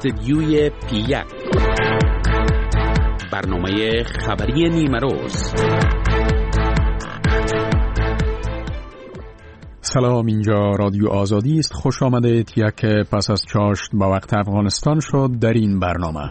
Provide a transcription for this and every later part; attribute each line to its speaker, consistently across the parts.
Speaker 1: استدیوی P1 برنامه خبری نیمه روز.
Speaker 2: سلام، اینجا رادیو آزادی است. خوش آمدید. یک پس از چاشت با وقت افغانستان شد در این برنامه.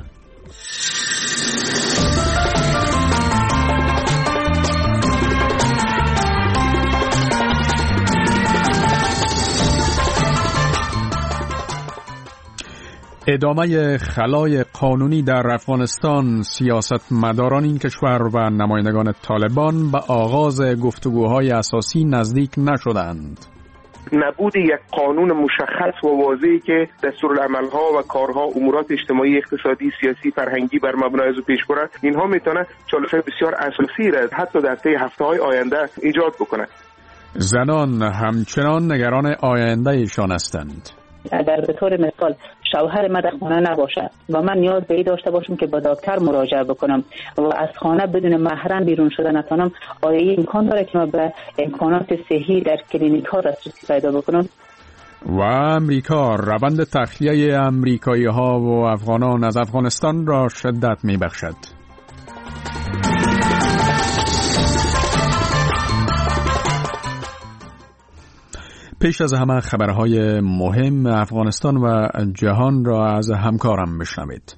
Speaker 2: ادامه خلای قانونی در افغانستان، سیاستمداران این کشور و نمایندگان طالبان به آغاز گفتگوهای اساسی نزدیک نشدند.
Speaker 3: نبود یک قانون مشخص و واضحی که دستورالعمل‌ها و کارها، امورات اجتماعی، اقتصادی، سیاسی، فرهنگی بر مبنای از پیش برند، اینها میتونه چالش بسیار اساسی را حتی در طی هفته‌های آینده ایجاد بکنه.
Speaker 2: زنان همچنان نگران آینده ایشان هستند.
Speaker 4: اگر به طور مثال شوهر من در خانه نباشد و من نیاز به این داشته باشم که با دکتر مراجعه بکنم و از خانه بدون محرم بیرون شده نتونم، آیا این امکان داره که من به امکانات صحی در کلینیک ها دسترسی پیدا بکنم؟
Speaker 2: و امریکا روند تخلیه امریکایی ها و افغانان از افغانستان را شدت می بخشد. پیش از همه خبرهای مهم افغانستان و جهان را از همکارم بشنوید.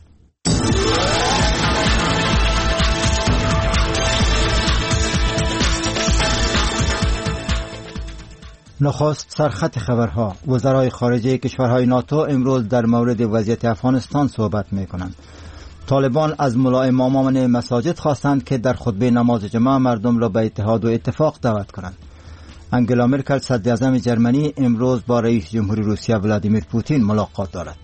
Speaker 5: نخست سرخط خبرها. وزرای خارجه کشورهای ناتو امروز در مورد وضعیت افغانستان صحبت می‌کنند. طالبان از ملا امامان مساجد خواستند که در خطبه نماز جمعه مردم را به اتحاد و اتفاق دعوت کنند. انگلا مرکل صدر اعظم جرمنی امروز با رئیس جمهوری روسیه ولادیمیر پوتین ملاقات دارد.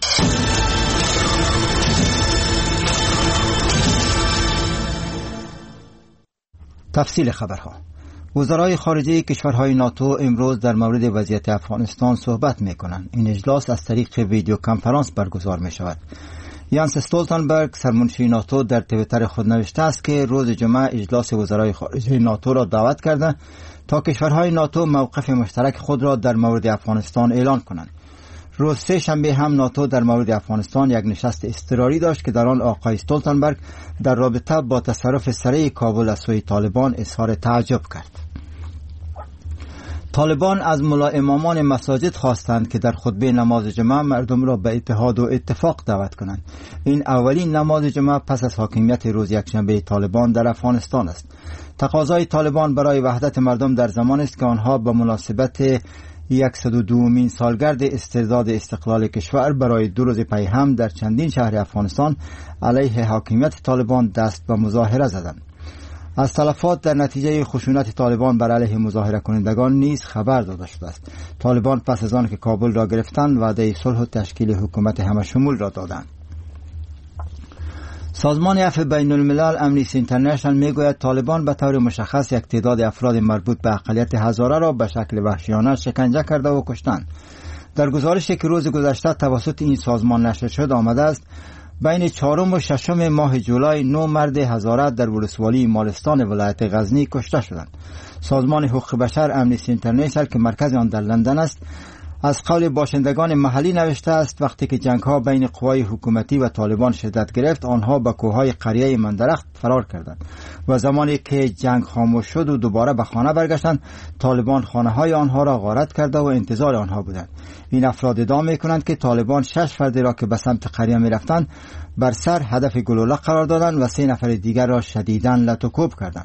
Speaker 5: تفصیل خبرها. وزرای خارجه کشورهای ناتو امروز در مورد وضعیت افغانستان صحبت می‌کنند. این اجلاس از طریق ویدیو کنفرانس برگزار می‌شود. یانس استولتنبرگ سرمنشی ناتو در توییتر خود نوشته است که روز جمعه اجلاس وزرای خارجه ناتو را دعوت کرده تا کشورهای ناتو موقف مشترک خود را در مورد افغانستان اعلان کنند. روز سه شنبه هم ناتو در مورد افغانستان یک نشست اضطراری داشت که در آن آقای استولتنبرگ در رابطه با تصرف سریع کابل از سوی طالبان اظهار تعجب کرد. طالبان از ملا امامان مساجد خواستند که در خطبه نماز جمعه مردم را به اتحاد و اتفاق دعوت کنند. این اولین نماز جمعه پس از حاکمیت روز یکشنبه طالبان در افغانستان است. تقاضای طالبان برای وحدت مردم در زمان است که آنها به مناسبت 102مین سالگرد استرداد استقلال کشور برای 2 روز پی هم در چندین شهر افغانستان علیه حاکمیت طالبان دست به مظاهره زدند. از تلفات در نتیجه خشونت طالبان بر علیه مظاهره کنندگان نیز خبر داده شده است. طالبان پس از آن که کابل را گرفتند وعده صلح و تشکیل حکومت همشمول را دادند. سازمان عفو بین الملل امنیستی اینترنشنال میگوید طالبان به طور مشخص یک تعداد افراد مربوط به اقلیت هزاره را به شکل وحشیانه شکنجه کرده و کشتند. در گزارشی که روز گذشته توسط این سازمان نشر شد آمده است بین 4 و 6 ماه جولای 9 مرد هزاره در ولسوالی مالستان ولایت غزنی کشته شدند. سازمان حقوق بشر امنیستی اینترنشنال که مرکز آن در لندن است از قول باشندگان محلی نوشته است وقتی که جنگ‌ها بین قوای حکومتی و طالبان شدت گرفت آنها به کوههای قریه مندرخت فرار کردند و زمانی که جنگ خاموش شد و دوباره به خانه برگشتند طالبان خانه‌های آنها را غارت کرده و انتظار آنها بودند. این افراد ادعا می‌کنند که طالبان 6 فرد را که به سمت قریه می‌رفتند بر سر هدف گلوله قرار دادند و 3 نفر دیگر را شدیداً لط و کوب کردند.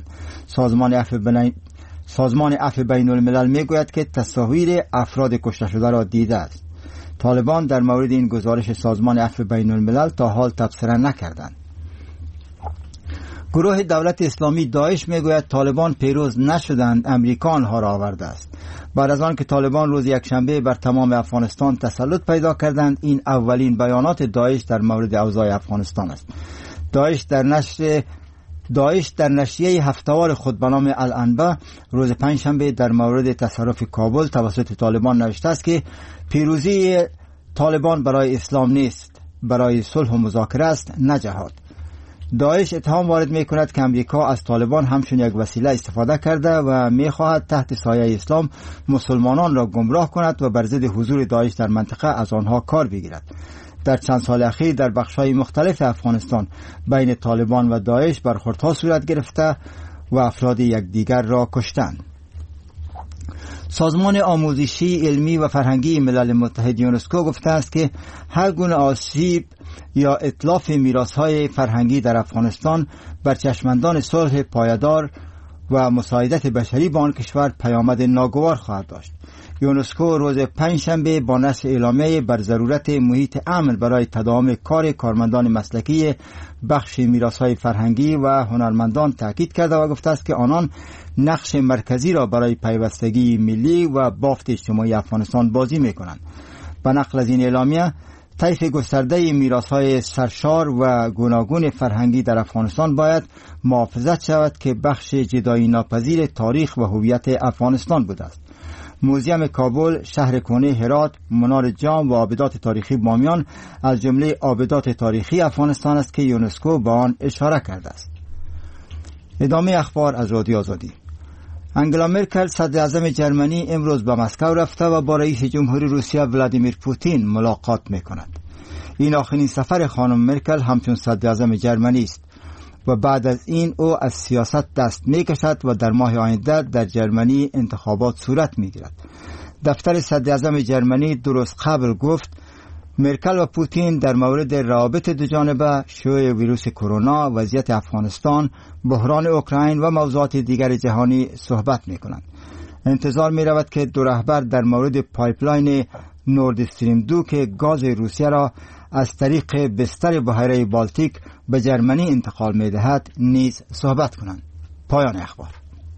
Speaker 5: سازمان عفو بین الملل میگوید که تصاویر افراد کشته شده را دیده است. طالبان در مورد این گزارش سازمان عفو بین الملل تا حال تبصره نکردند. گروه دولت اسلامی داعش میگوید طالبان پیروز نشدند، امریکا آنها را آورده است. بعد از آن که طالبان روز یکشنبه بر تمام افغانستان تسلط پیدا کردند این اولین بیانات داعش در مورد اوضاع افغانستان است. داعش در نشریه هفته‌وار خود به نام الانبا روز پنجشنبه در مورد تصرف کابل توسط طالبان نوشته است که پیروزی طالبان برای اسلام نیست، برای صلح و مذاکره است، نه جهاد. داعش اتهام وارد می کند که امریکا از طالبان همچون یک وسیله استفاده کرده و می خواهد تحت سایه اسلام مسلمانان را گمراه کند و بر ضد حضور داعش در منطقه از آنها کار بگیرد. در چند سال اخیر در بخش‌های مختلف افغانستان بین طالبان و داعش برخوردها صورت گرفته و افراد یکدیگر را کشتند. سازمان آموزشی، علمی و فرهنگی ملل متحد یونسکو گفته است که هر گونه آسیب یا اتلاف میراث‌های فرهنگی در افغانستان بر چشمانداز صلح پایدار و مساعدت بشری با آن کشور پیامد ناگوار خواهد داشت. یونسکو روز پنجشنبه با نشر اعلامیه بر ضرورت محیط امن برای تداوم کار کارمندان مسلکی بخش میراث‌های فرهنگی و هنرمندان تاکید کرده و گفته است که آنان نقش مرکزی را برای پیوستگی ملی و بافت اجتماعی افغانستان بازی می‌کنند. به نقل از این اعلامیه، طیف گسترده میراث‌های سرشار و گوناگون فرهنگی در افغانستان باید محافظت شود که بخش جدایی ناپذیر تاریخ و هویت افغانستان بوده است. موزیم کابل، شهر کهنه هرات، منار جام و آبدات تاریخی بامیان از جمله آبدات تاریخی افغانستان است که یونسکو به آن اشاره کرده است. ادامه اخبار از رادیو آزادی. انگلا مرکل صدر اعظم جرمنی امروز به مسکو رفته و با رئیس جمهوری روسیه ولادیمیر پوتین ملاقات می‌کند. این آخرین سفر خانم مرکل همچون صدر اعظم جرمنی است و بعد از این او از سیاست دست می‌کشد و در ماه آینده در جرمنی انتخابات صورت می‌گیرد. دفتر صدر اعظم جرمنی درست قبل گفت مرکل و پوتین در مورد روابط دوجانبه، شیوع ویروس کرونا، وضعیت افغانستان، بحران اوکراین و موضوعات دیگر جهانی صحبت می‌کنند. انتظار می‌رود که دو رهبر در مورد پایپلاین نورد استریم 2 که گاز روسیه را از طریق بستر بحیره بالتیک به جرمنی انتقال می‌دهد نیز صحبت کنند. پایان اخبار.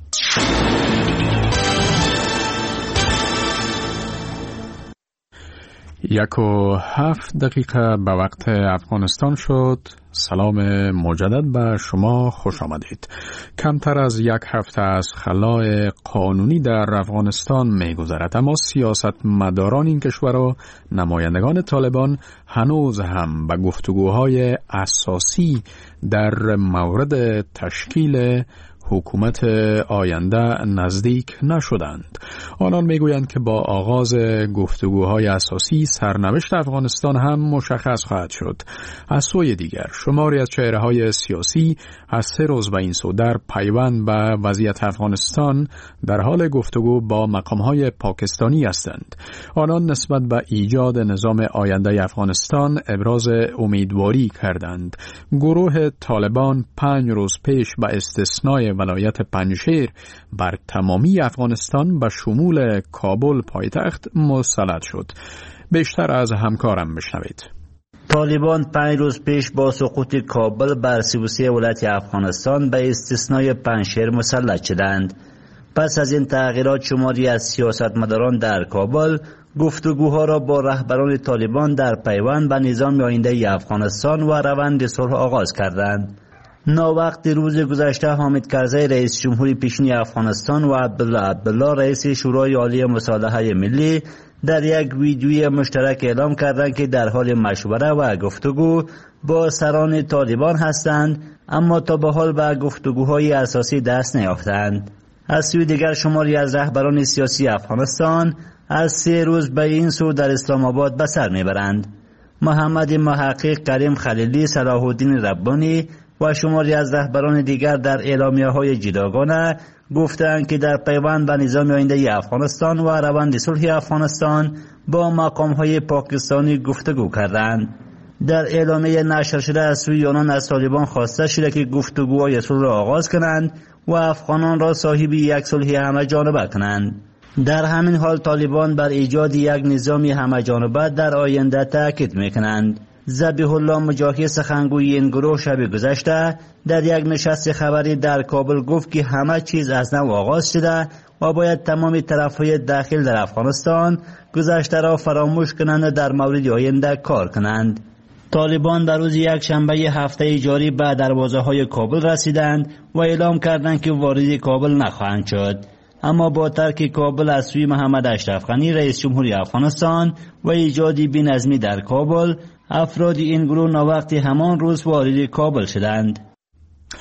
Speaker 2: 1:07 به وقت افغانستان شد. سلام مجدد به شما، خوش آمدید. کمتر از یک هفته از خلای قانونی در افغانستان می گذرد، اما سیاستمداران این کشور و نمایندگان طالبان هنوز هم به گفتگوهای اساسی در مورد تشکیل حکومت آینده نزدیک نشدند. آنان میگویند که با آغاز گفتگوهای اساسی سرنوشت افغانستان هم مشخص خواهد شد. از سوی دیگر شماری از چهره‌های سیاسی از 3 روز به این سو در پیوند به وضعیت افغانستان در حال گفتگو با مقام‌های پاکستانی هستند. آنان نسبت به ایجاد نظام آینده افغانستان ابراز امیدواری کردند. گروه طالبان 5 روز پیش به استثنای ولایت پنجشیر بر تمامی افغانستان به شمول کابل پایتخت مسلط شد. بیشتر از همکارم بشنوید.
Speaker 6: طالبان 5 روز پیش با سقوط کابل بر 33 ولایت افغانستان به استثنای پنجشیر مسلط شدند. پس از این تغییرات شماری از سیاستمداران در کابل گفتگوها را با رهبران طالبان در پیوند به نظام آینده افغانستان و روند صلح آغاز کردند. ناوقت روز گذشته حامد کرزی رئیس جمهوری پیشین افغانستان و عبدالله رئیس شورای عالی مصالحه ملی در یک ویدیوی مشترک اعلام کردند که در حال مشوره و گفتگو با سران طالبان هستند، اما تا به حال به گفتگوهای اساسی دست نیافتند. از سوی دیگر شماری از رهبران سیاسی افغانستان از 3 روز به این سو در اسلام آباد به سر میبرند. محمد محقق، کریم خلیلی، صلاح الدین ربانی و شماری از رهبران دیگر در اعلامیه‌های جداگانه گفتند که در پیوند به نظام آینده افغانستان و روند صلح افغانستان با مقام‌های پاکستانی گفتگو کردند. در اعلامیه نشر شده از سوی آنان از طالبان خواسته شده که گفتگوهای صلح را آغاز کنند و افغانان را صاحب یک صلح همه جانبه کنند. در همین حال طالبان بر ایجاد یک نظام همه جانبه در آینده تاکید می‌کنند. ذبیح الله مجاهد، سخنگوی این گروه، شب گذشته در یک نشست خبری در کابل گفت که همه چیز از نو آغاز شده و باید تمام طرفهای داخل در افغانستان گذشته را فراموش کنند، در مورد آینده کار کنند. طالبان در روز یک شنبه هفته جاری به دروازه های کابل رسیدند و اعلام کردند که وارد کابل نخواهند شد. اما با ترک کابل از سوی محمد اشرف غنی رئیس جمهوری افغانستان و ایجاد بی‌نظمی در کابل، افراد این گروه ناوقت همان روز وارد کابل شدند.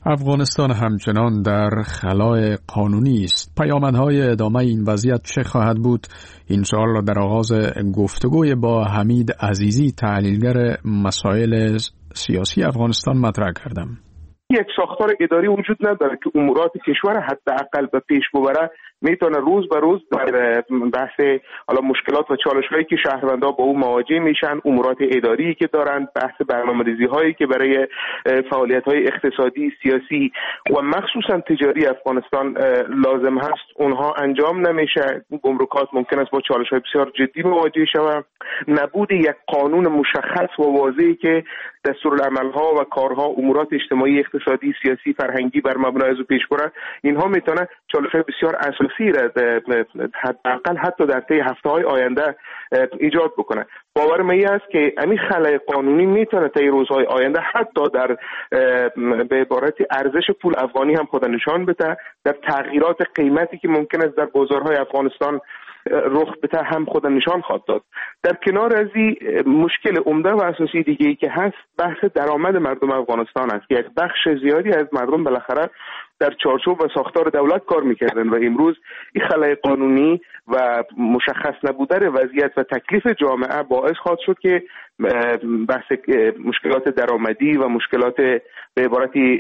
Speaker 2: افغانستان همچنان در خلای قانونی است. پیامدهای ادامه این وضعیت چه خواهد بود؟ این سوال را در آغاز گفتگوی با حمید عزیزی، تحلیلگر مسائل سیاسی افغانستان مطرح کردم.
Speaker 3: یک ساختار اداری وجود نداره که امورات کشور حداقل به پیش ببره. میتونه روز به روز در بحث حالا مشکلات و چالش‌هایی که شهروندان با او مواجه میشن، امورات اداری که دارن، بحث برنامه‌ریزی‌هایی که برای فعالیت‌های اقتصادی، سیاسی و مخصوصا تجاری افغانستان لازم هست، اونها انجام نمیشه. گمرکات ممکن است با چالش‌های بسیار جدی مواجه شوند. نبود یک قانون مشخص و واضحی که دستورالعمل‌ها و کارها، امورات اجتماعی، اقتصادی، سیاسی، فرهنگی بر مبنای از پیش بره، اینها میتونه چالش‌های بسیار اساسی حداقل حتی در طی هفته‌های آینده ایجاد بکنه. باور من است که همین خلای قانونی میتونه طی روزهای آینده حتی در به عبارت ارزش پول افغانی هم خود نشان بده، در تغییرات قیمتی که ممکن است در بازارهای افغانستان رخ بده هم خود نشان خواهد داد. در کنار از این مشکل عمده و اساسی دیگه‌ای که هست، بحث درآمد مردم افغانستان است. یک بخش زیادی از مردم بالاخره در چارچوب و ساختار دولت کار میکردن و امروز این خلای قانونی و مشخص نبودن وضعیت و تکلیف جامعه باعث خواهد شد که بحث مشکلات درآمدی و مشکلات به عبارتی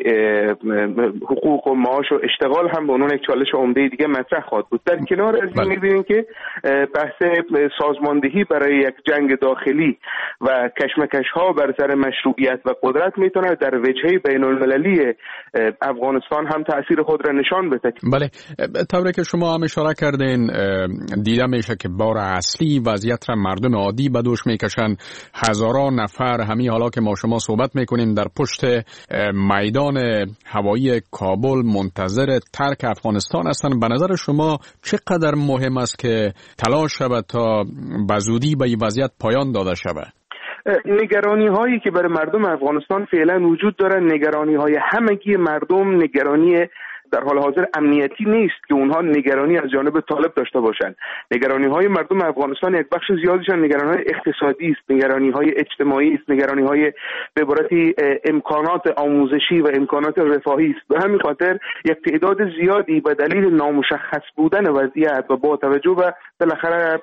Speaker 3: حقوق و معاش و اشتغال هم به عنوان یک چالش عمده دیگه مطرح خواهد بود. در کنار از این می‌بینیم که بحث سازماندهی برای یک جنگ داخلی و کشمکش‌ها بر سر مشروعیت و قدرت میتونه در وجهه بین‌المللی افغانستان هم تأثیر خود را نشان بده.
Speaker 2: بله، طوری که شما هم اشاره کردین، دیده میشه که بار اصلی وضعیت را مردم عادی به دوش میکشن. هزاران نفر همین حالا که ما شما صحبت میکنیم در پشت میدان هوایی کابل منتظر ترک افغانستان هستند. به نظر شما چقدر مهم است که تلاش شود تا به زودی به این وضعیت پایان داده شود؟
Speaker 3: نگرانی هایی که برای مردم افغانستان فعلا وجود داره، نگرانی های همگی مردم، نگرانی در حال حاضر امنیتی نیست که اونها نگرانی از جانب طالب داشته باشند. نگرانی های مردم افغانستان یک بخش زیادیشان نگرانی های اقتصادی است، نگرانی های اجتماعی است، نگرانی های به عبارتی امکانات آموزشی و امکانات رفاهی است. به همین خاطر یک تعداد زیادی به دلیل نامشخص بودن وضعیت و با توجه به بالاخره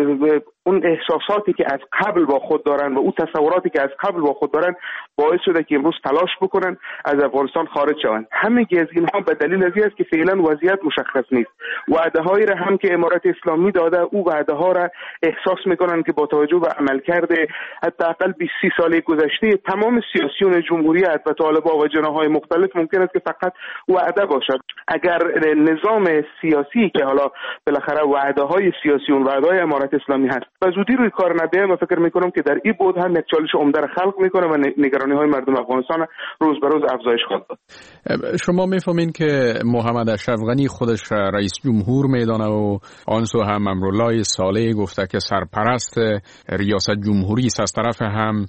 Speaker 3: اون احساساتی که از قبل با خود دارن و اون تصوراتی که از قبل با خود دارن باعث شده که امروز تلاش بکنن از افغانستان خارج شوند. همگی از اینها به دلیل از این است که فعلا وضعیت مشخص نیست. وعده‌هایی را هم که امارات اسلامی داده، او وعده‌ها را احساس میکنن که با توجه به عملکرد حداقل 20 سال گذشته تمام سیاسیون جمهوریت و طالبان و جناح‌های مختلف ممکن است که فقط وعده باشد. اگر نظام سیاسی که حالا بالاخره وعده‌های سیاسی و وعده‌های امارات اسلامی هست و زودی روی کار نبیه، و فکر میکنم که در این بود هم یک چالش عمده را خلق میکنه و نگرانی‌های مردم افغانستان روز به روز افزایش خواهد داد.
Speaker 2: شما میفهمین که محمد اشرف غنی خودش رئیس جمهور میدانه و آنسو هم امرالله صالح گفته که سرپرست ریاست جمهوری است. از طرف هم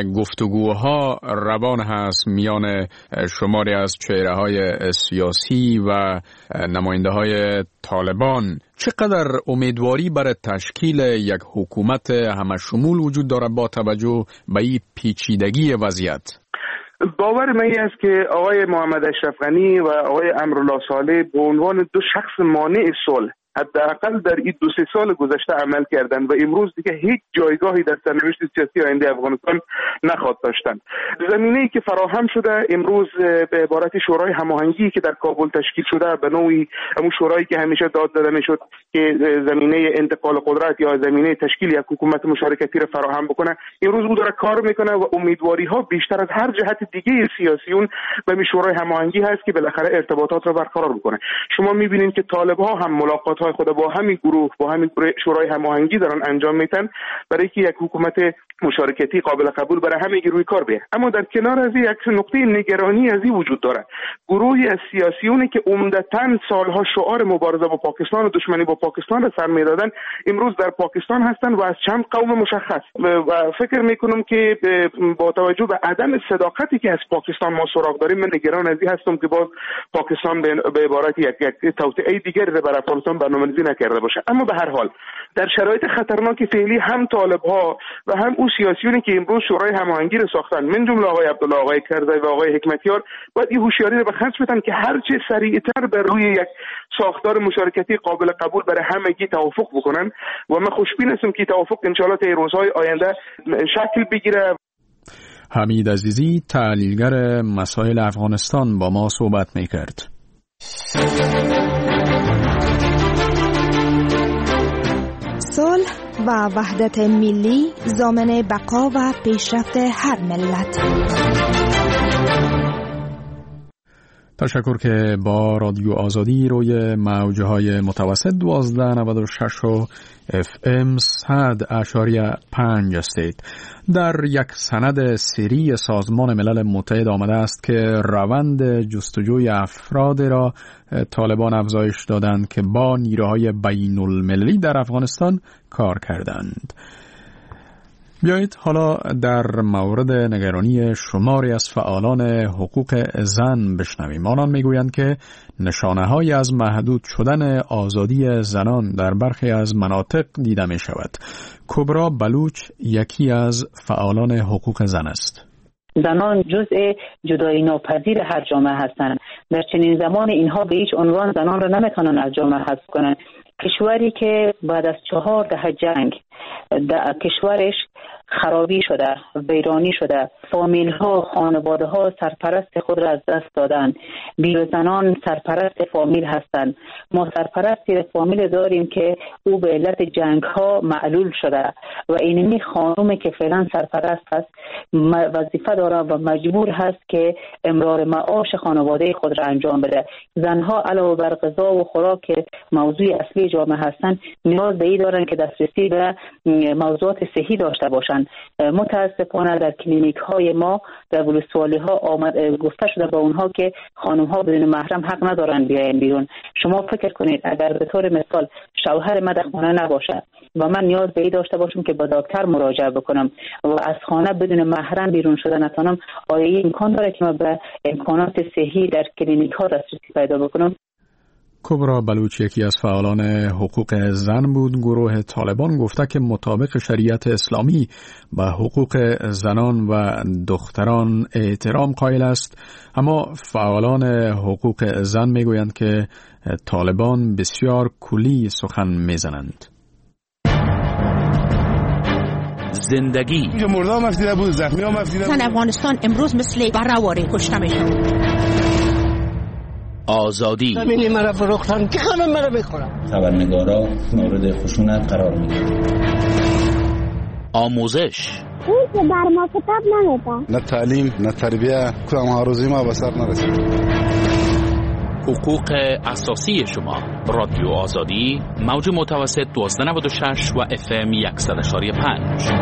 Speaker 2: گفتگوها روان هست میان شماری از چهره‌های سیاسی و نماینده‌های طالبان. چقدر امیدواری برای تشکیل یک حکومت همشمول وجود داره با توجه به این پیچیدگی وضعیت؟
Speaker 3: باور من است که آقای محمد اشرف غنی و آقای امرالله صالح به عنوان دو شخص مانع صلح حداقل در این 2-3 سال گذشته عمل کردند و امروز دیگه هیچ جایگاهی در سرنوشت سیاسی آینده افغانستان نخواهد داشتند. زمینه‌ای که فراهم شده امروز به عبارت شورای هماهنگی که در کابل تشکیل شده، به نوعی همون شورایی که همیشه داد داده میشد که زمینه انتقال قدرت یا زمینه تشکیل یک حکومت مشارکتی را فراهم بکنه، امروز او داره کار میکنه و امیدواری‌ها بیشتر از هر جهت دیگه سیاسیون به این شورای هماهنگی هست که بالاخره ارتباطات را برقرار بکنه. شما می‌بینید که طالب‌ها هم ملاقات خود با همین گروه با همین شورای هماهنگی دارن انجام میدن برای که یک حکومت مشارکتی قابل قبول برای همه روی کار بیه. اما در کنار از یک نقطه نگرانی از این وجود داره. گروهی از سیاسیونی که عمدتاً سالها شعار مبارزه با پاکستان و دشمنی با پاکستان را سر میدادن امروز در پاکستان هستند و از چند قوم مشخص و فکر میکنم که با توجه به عدم صداقتی که از پاکستان ما سراغ داریم، من نگران از این هستم که باز پاکستان به عبارت یک توطئه دیگر را برای افغانستان به برنامه‌ریزی نکرده باشه. اما به هر حال در شرایط خطرناک فعلی هم طالب‌ها و هم اون سیاسیونی که امروز شورای هماهنگی رو ساختن، من جمله آقای عبدالله، آقای کرزی و آقای حکمتیار، باید این هوشیاری رو به خرج بدن که هر چه سریعتر بر روی یک ساختار مشارکتی قابل قبول برای همگی توافق بکنن و من خوشبین هستم که توافق انشالله تا روزهای آینده شکل بگیره.
Speaker 2: حمید عزیزی، تحلیلگر مسائل افغانستان، با ما صحبت می‌کرد.
Speaker 7: صلح و وحدت ملی ضامن بقا و پیشرفت هر ملت.
Speaker 2: تشکر که با رادیو آزادی روی موج‌های متوسط 1296 و FM 100.5 هستید. در یک سند سری سازمان ملل متحد آمده است که روند جستجوی افراد را طالبان افزایش دادند که با نیروهای بین المللی در افغانستان کار کردند. بیایید حالا در مورد نگرانی شماری از فعالان حقوق زن بشنویم. آنان میگویند که نشانه‌هایی از محدود شدن آزادی زنان در برخی از مناطق دیده می شود. کبرا بلوچ یکی از فعالان حقوق زن است.
Speaker 4: زنان جزء جدایی ناپذیر هر جامعه هستند. در چنین زمان اینها به هیچ عنوان زنان را نمیتونن از جامعه حذف کنند. کشوری که بعد از 4 دهه جنگ کشورش خرابی شده، ویرانی شده، فامیل ها، خانواده ها سرپرست خود را از دست دادن، زنان سرپرست فامیل هستند. ما سرپرستی فامیل داریم که او به علت جنگ ها معلول شده و اینمی خانومی که فعلا سرپرست هست وظیفه داره و مجبور هست که امرار معاش خانواده خود را انجام بده. زنها علاوه بر غذا و خوراک که موضوع اصلی جامعه هستند، نیاز به این دارن که دسترسی به موضوعات صحی داشته باشند. متاسفانه در کلینیک های ما در ولسوالی ها گفته شده با اونها که خانم ها بدون محرم حق ندارن بیاین بیرون. شما فکر کنید اگر به طور مثال شوهر من در خانه نباشه و من نیاز به این داشته باشم که با دکتر مراجعه بکنم و از خانه بدون محرم بیرون شدن نتونم، آیا این امکان داره که من به امکانات صحی در کلینیک ها دسترسی پیدا بکنم؟
Speaker 2: کبرا بلوچ یکی از فعالان حقوق زن بود. گروه طالبان گفته که مطابق شریعت اسلامی به حقوق زنان و دختران احترام قائل است، اما فعالان حقوق زن میگویند که طالبان بسیار کلی سخن میزنند.
Speaker 1: زندگی
Speaker 8: اینجا مرده هم افدیده بود، زخمی هم افدیده بود.
Speaker 9: افغانستان امروز مثل برهواره کشته میشن.
Speaker 1: آزادی
Speaker 10: زمینی مرا فروختن که خانم مرا بخورم.
Speaker 11: خبرنگارا مورد خشونت قرار میگیرن.
Speaker 1: آموزش
Speaker 12: این که بر ما کتاب نمیده.
Speaker 8: نه تعلیم نه تربیه، کدام ها روزی ما به سر نرسید.
Speaker 1: حقوق اساسی شما. رادیو آزادی، موج متوسط 1296 و FM 100.5.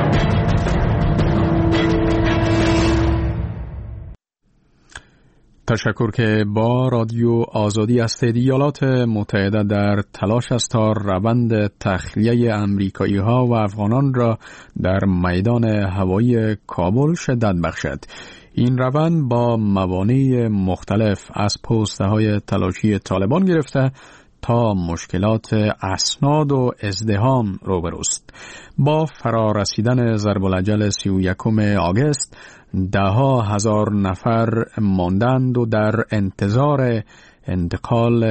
Speaker 2: تشکر که با رادیو آزادی هستید. ایالات متحده در تلاش است تا روند تخلیه امریکایی ها و افغانان را در میدان هوایی کابل شدت بخشد. این روند با موانع مختلف از پوسته های تلاشی طالبان گرفته تا مشکلات اسناد و ازدحام روبروست. با فرارسیدن ضرب الاجل 31 آگوست 10,000 نفر ماندند و در انتظار انتقال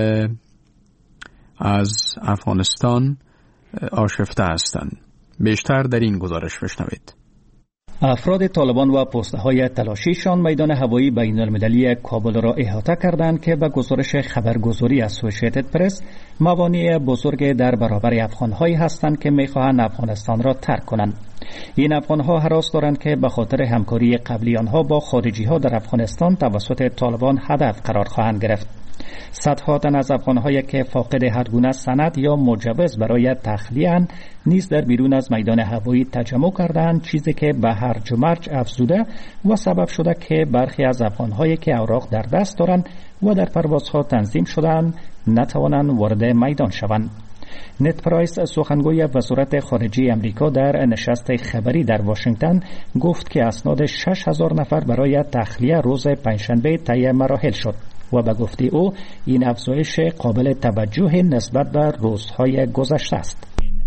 Speaker 2: از افغانستان آشفته هستند. بیشتر در این گزارش بشنوید.
Speaker 13: افراد طالبان و پست‌های تلاشیشان میدان هوایی بین المللی کابل را احاطه کردند که به گزارش خبرگزاری اسوسییتد پرس موانع بزرگ در برابر افغان‌هایی هستند که می‌خواهند افغانستان را ترک کنند. این افغان‌ها هراس دارند که به خاطر همکاری قبلی آنها با خارجی‌ها در افغانستان توسط طالبان هدف قرار خواهند گرفت. صدها تن از افغان‌هایی که فاقد هر گونه سند یا مجوز برای تخلیه نیز در بیرون از میدان هوایی تجمع کردند، چیزی که به هرج و مرج افزوده و سبب شده که برخی از افغان‌هایی که اوراق در دست دارند و در پروازها تنظیم شدند نتوانند وارد میدان شوند. نت پرایس، سخنگوی وزارت خارجه امریکا، در نشست خبری در واشنگتن گفت که اسناد 6,000 نفر برای تخلیه روز پنجشنبه طی مراحل شد. و به گفته او این افزایش قابل توجه نسبت به روزهای گذشته است.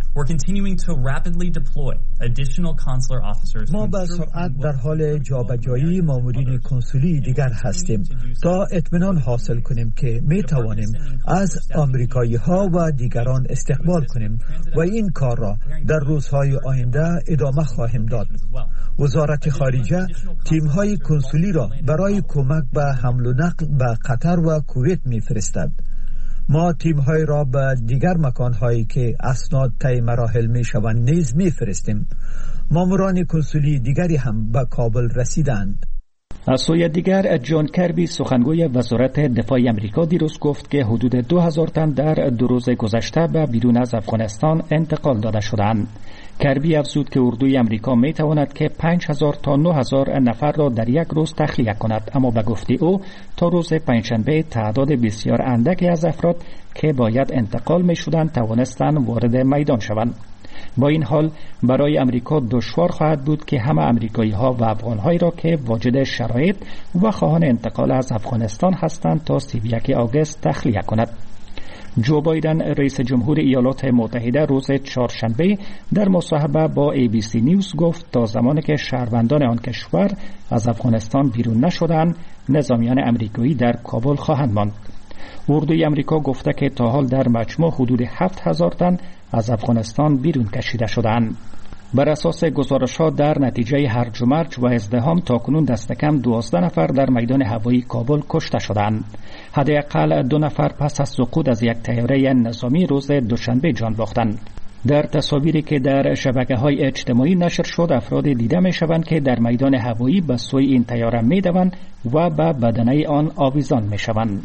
Speaker 14: ما به سرعت در حال جابجایی مامورین کنسولی دیگر هستیم تا اطمینان حاصل کنیم که می توانیم از آمریکایی ها و دیگران استقبال کنیم و این کار را در روزهای آینده ادامه خواهیم داد. وزارت خارجه تیم های کنسولی را برای کمک به حمل و نقل به قطر و کویت می فرستد. ما تیم های را به دیگر مکان هایی که اسناد طی مراحل می شوند نیز می فرستیم. ماموران کنسولی دیگری هم به کابل رسیدند.
Speaker 13: از سوی دیگر جان کربی سخنگوی وزارت دفاع آمریکا دیروز گفت که حدود 2000 تن در 2 روز گذشته به بیرون از افغانستان انتقال داده شدند. کربی افزود که اردوی آمریکا می تواند که 5000 تا 9000 نفر را در یک روز تخلیه کند، اما به گفته او تا روز پنجشنبه تعداد بسیار اندکی از افراد که باید انتقال می شدند توانستند وارد میدان شوند. با این حال برای امریکا دشوار خواهد بود که همه امریکایی ها و افغان هایی را که واجد شرایط و خواهان انتقال از افغانستان هستند تا 31 آگوست تخلیه کند. جو بایدن رئیس جمهور ایالات متحده روز چهارشنبه در مصاحبه با ABC نیوز گفت تا زمانی که شهروندان آن کشور از افغانستان بیرون نشدند نظامیان امریکایی در کابل خواهند ماند. اردوی امریکا گفته که تا حال در مجموع حدود 7000 تن از افغانستان بیرون کشیده شدند. بر اساس گزارش‌ها در نتیجه هرج و مرج و ازدحام تاکنون دست کم 12 نفر در میدان هوایی کابل کشته شدند. حداقل 2 نفر پس از سقوط از یک طیاره نظامی روز دوشنبه جان باختند. در تصاویری که در شبکه‌های اجتماعی نشر شد افراد دیده می‌شوند که در میدان هوایی به سوی این طیاره می‌دوند و به بدنه آن آویزان می‌شوند.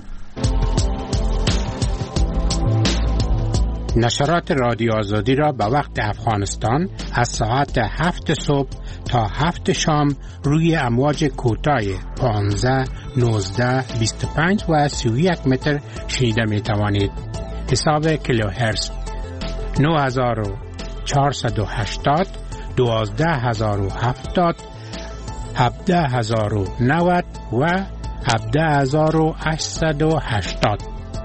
Speaker 15: نشرات رادیو آزادی را به وقت افغانستان از ساعت 7 صبح تا 7 شام روی امواج کوتاه 15, 19, 25 و 31 متر شنیده می توانید. حساب کیلوهرتز 9480, 12070, 17090 و 17880.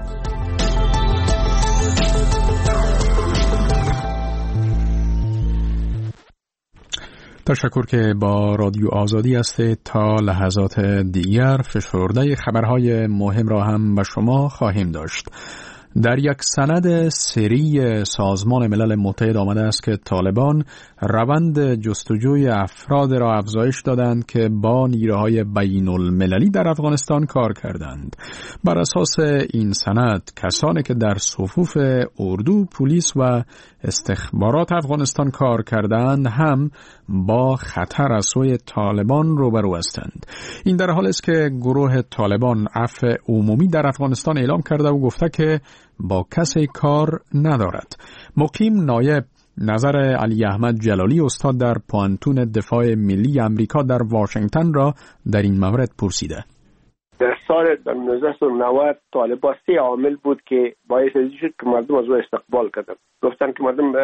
Speaker 2: تشکر که با رادیو آزادی هستید. تا لحظات دیگر فشرده خبرهای مهم را هم به شما خواهیم داشت. در یک سند سری سازمان ملل متحد آمده است که طالبان روند جستجوی افراد را افزایش دادند که با نیروهای بین المللی در افغانستان کار کردند. بر اساس این سند کسانی که در صفوف اردو، پلیس و استخبارات افغانستان کار کردند هم با خطر از سوی طالبان روبرو هستند. این در حالی است که گروه طالبان عفو عمومی در افغانستان اعلام کرده و گفته که با کسی کار ندارد. مقیم نایب نظر علی احمد جلالی استاد در پوانتون دفاع ملی امریکا در واشنگتن را در این مورد پرسیده.
Speaker 16: در سال 1990 طالبان 3 عامل بود که باعث شد که مردم از او استقبال کردند. گفتن که مردم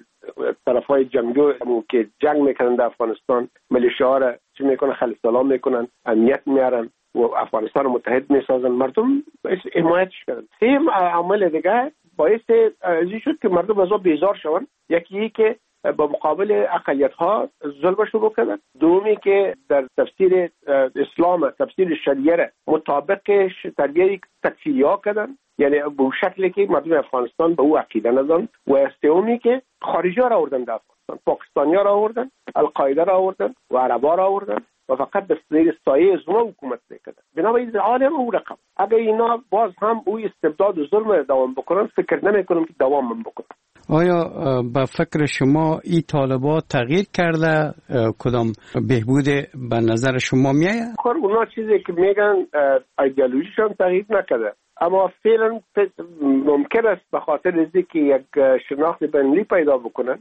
Speaker 16: طرفای جنگجو که جنگ میکنن در افغانستان ملیشه‌ها را چی میکنن، خلع سلام میکنن، امنیت میارن و افغانستان رو متحد میسازن. مردم حمایتش کردن. 3 عامل دیگه باعث شد که مردم از او بیزار شوند. یکی که با مقابل اقلیت‌ها ظلم شروع کردن. دومی که در تفسیر اسلام، تفسیر شریعه مطابق تربیه تکفیری‌ها کردن، یعنی به شکلی که مردم افغانستان به او عقیده ندارن. و سومی که خارجی‌ها را آوردن در افغانستان، پاکستانی‌ها را آوردن، القاعده را آوردن و عرب‌ها را آوردن و فقط به زیر سایه زما حکومت میکردن. بنابراین عالم او رقم اگر اینا باز هم او استبداد و ظلم دوام بکنن، فکر نمیکنم که دوام بکنن.
Speaker 17: آیا به فکر شما این طالبات تغییر کرده؟ کدام بهبود به نظر شما میآید؟
Speaker 16: اونا چیزی که میگن ایدئولوژیشون تغییر نکرده، اما فعلا ممکن است به خاطر اینکه که یک شناخت بین‌المللی پیدا بکنن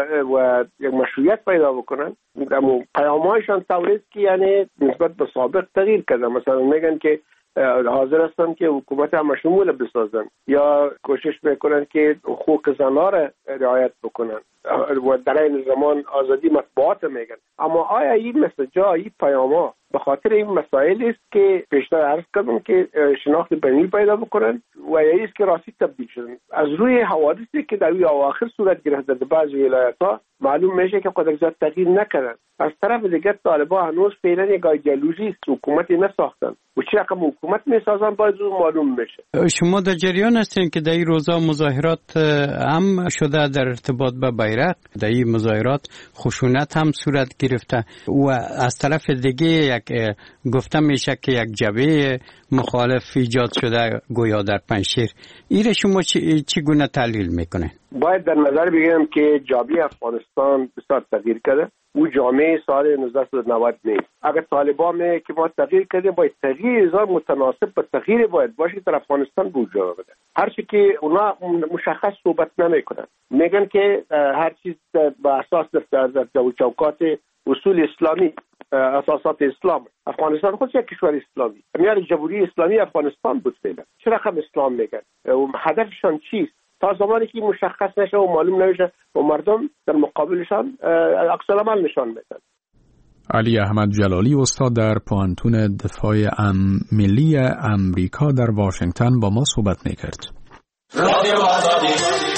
Speaker 16: و یک مشروعیت پیدا بکنن، اما پیام‌هایشان طوری است که یعنی نسبت به سابق تغییر کرده. مثلا میگن که حاضر هستن که حکومت هم شمول بسازن یا کوشش میکنن که حقوق زن‌ها را رعایت بکنن و در این زمان آزادی مطبوعات میگن. اما آیا این مسیج‌ها، این پیام‌ها به خاطر این مسائل است که پیشتر عرض کردم که شناخت بینی پیدا بکنن و یعنی است که راستی تبدیل شدن. از روی حوادثی که در اواخر صورت گرفته در بعضی ولایت‌ها معلوم میشه که قدرت زیاد تغییر نکردن. از طرف دیگر طالبان هنوز فعلا یک ایدئولوژی حکومتی نساختن و چه رقم حکومت میسازن باید زود معلوم میشه.
Speaker 17: شما در جریان هستین که در این روزا مظاهرات هم شده در ارتباط با بیرق، در این مظاهرات خشونت هم صورت گرفته و از طرف دیگه یک گفته میشه که یک جبهه مخالف ایجاد شده گویا در پنجشیر. این شما چی گونه تحلیل میکنه؟
Speaker 16: باید در نظر بگیرم که جامعه افغانستان بسیار تغییر کرده. او جامعه سال 1990 نیست. اگر طالبان که ما تغییر کردیم باید تغییر ازار متناسب با تغییر باید باشه در افغانستان وجود بده. هرچی که اونا مشخص صحبت نمیکنن، میگن که هر چیز با اساس در چوکات اصول اسلامی، اساسات اسلام. افغانستان خودش یک کشور اسلامی، میاد جمهوری اسلامی افغانستان بود فعلا. چرا هم اسلام میگن؟ و هدفشان چیست؟ تا زمانی که مشخص نشه و معلوم نشه و مردم در مقابلشان عکس العمل نشان بدن.
Speaker 2: علی احمد جلالی استاد در پوهنتون دفاع ملی امریکا در واشنگتن با ما صحبت میکرد. رادیو آزادی.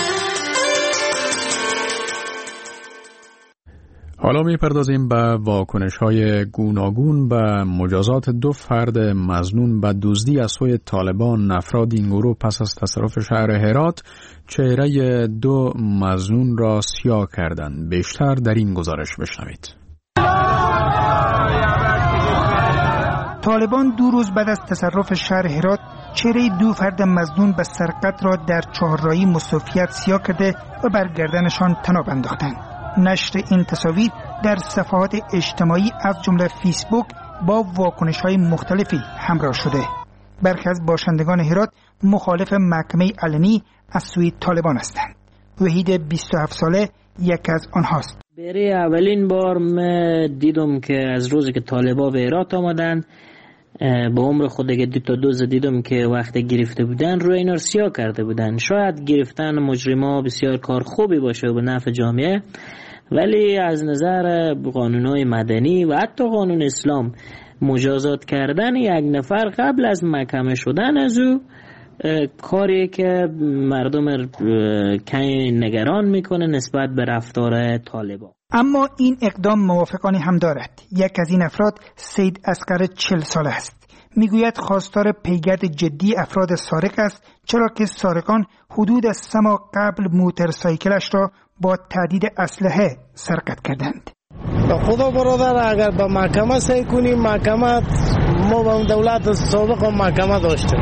Speaker 2: حالا میپردازیم به واکنش‌های گوناگون به مجازات 2 فرد مظنون به دزدی از سوی طالبان. افراد این گروه پس از تصرف شهر هرات چهره 2 مظنون را سیاه کردند. بیشتر در این گزارش بشنوید.
Speaker 18: طالبان 2 روز بعد از تصرف شهر هرات چهره 2 فرد مظنون به سرقت را در چهارراهی مصافیت سیاه کرده و بر گردنشان طناب انداختند. نشر این تصاویر در صفحات اجتماعی از جمله فیسبوک با واکنش‌های مختلفی همراه شده. برخی از باشندگان هرات مخالف محکمه علنی از سوی طالبان هستند. وحید 27 ساله یک از آنهاست.
Speaker 19: برای اولین بار من دیدم که از روزی که طالبان به هرات آمدن با عمر خود که 2 تا دوز دیدم که وقتی گرفته بودن روی اینا سیاه کرده بودن. شاید گرفتن مجرما بسیار کار خوبی باشه و به نفع جامعه، ولی از نظر قانونهای مدنی و حتی قانون اسلام مجازات کردن یک نفر قبل از محکمه شدن از او کاری که مردم کمی نگران میکنه نسبت به رفتار طالبان.
Speaker 18: اما این اقدام موافقانی هم دارد. یک از این افراد سید اصغر 40 ساله است. میگوید خواستار پیگرد جدی افراد سارق است، چرا که سارقان حدود 3 ماه قبل موتورسایکلش را با تهدید اسلحه سرقت کردند.
Speaker 10: به خدا برادر اگر به محکمه سعی کنیم، محکمه ما به دولت سابق محکمه داشتیم.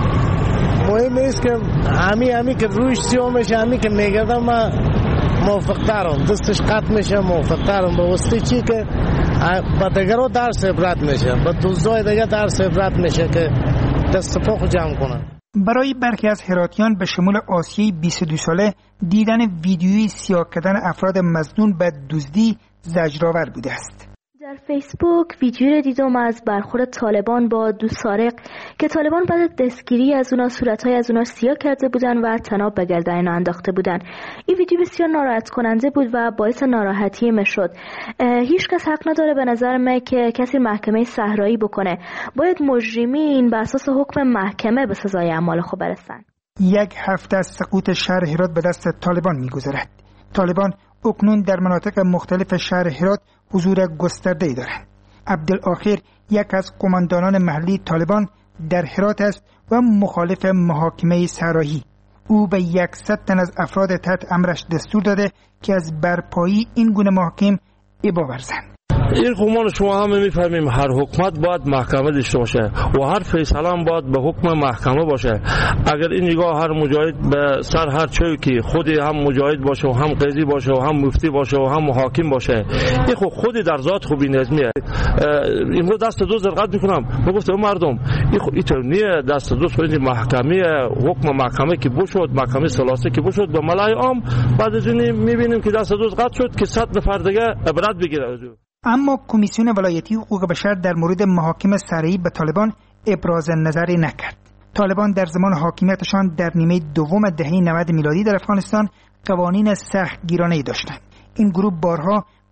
Speaker 10: مهم است که همی که روش سیاه میشه، همی که میگردم من موافق ترم، دستش قطع میشه، موافق ترم. به واسطه چی که با دیگرها درس عبرت میشه، با دوزای دیگر درس عبرت میشه که دست پا جمع کنن.
Speaker 18: برای برخی از هراتیان به شمول آسیه 22 ساله دیدن ویدیوی سیاه کردن افراد مظنون به دزدی زجرآور بوده است.
Speaker 20: در فیسبوک ویدیو دیدم از برخورد طالبان با 2 سارق که طالبان بعد از دستگیری از اونا صورتهای از اونا سیاه کرده بودن و طناب به گردن اینا انداخته بودن. این ویدیو بسیار ناراحت کننده بود و باعث ناراحتی من شد. هیچ کس حق نداره به نظر من که کسی محکمه صحرایی بکنه. باید مجرمین بر اساس حکم محکمه به سزای اعمال خود برسن.
Speaker 18: 1 هفته از سقوط شهر هرات به دست طالبان می‌گذرد. طالبان اکنون در مناطق مختلف شهر هرات حضور گسترده‌ای دارند. عبدالآخر یک از قماندانان محلی طالبان در هرات است و مخالف محاکمه صحرایی. او به 100 تن از افراد تحت امرش دستور داده که از برپایی این گونه محاکم ابا ورزند.
Speaker 21: این قمان شما همه میفهمیم هر حکومت باید محکمه داشته باشه و هر فیصله هم باید به حکم محکمه باشه. اگر این نگاه هر مجاهد به سر هر چوی که خودی هم مجاهد باشه و هم قاضی باشه و هم مفتی باشه و هم محاکم باشه، این خودی در ذات خوبی نظمیه. امروز دست دوز رقت میکنم میگفتم مردم این نیه دست دوز خودی محکمه حکم محکمه که بشود، محکمه ثلاثه که بشود به ملای عام، بعد از این میبینیم که دست دوز قطع شد که 100 نفر دیگه عبرت بگیره.
Speaker 18: اما کمیسیون ولایتی حقوق بشر در مورد محاکم صحرایی به طالبان ابراز نظری نکرد. طالبان در زمان حاکمیتشان در نیمه دوم دهه 90 میلادی در افغانستان قوانین سختگیرانه‌ای داشتند. این گروه بارها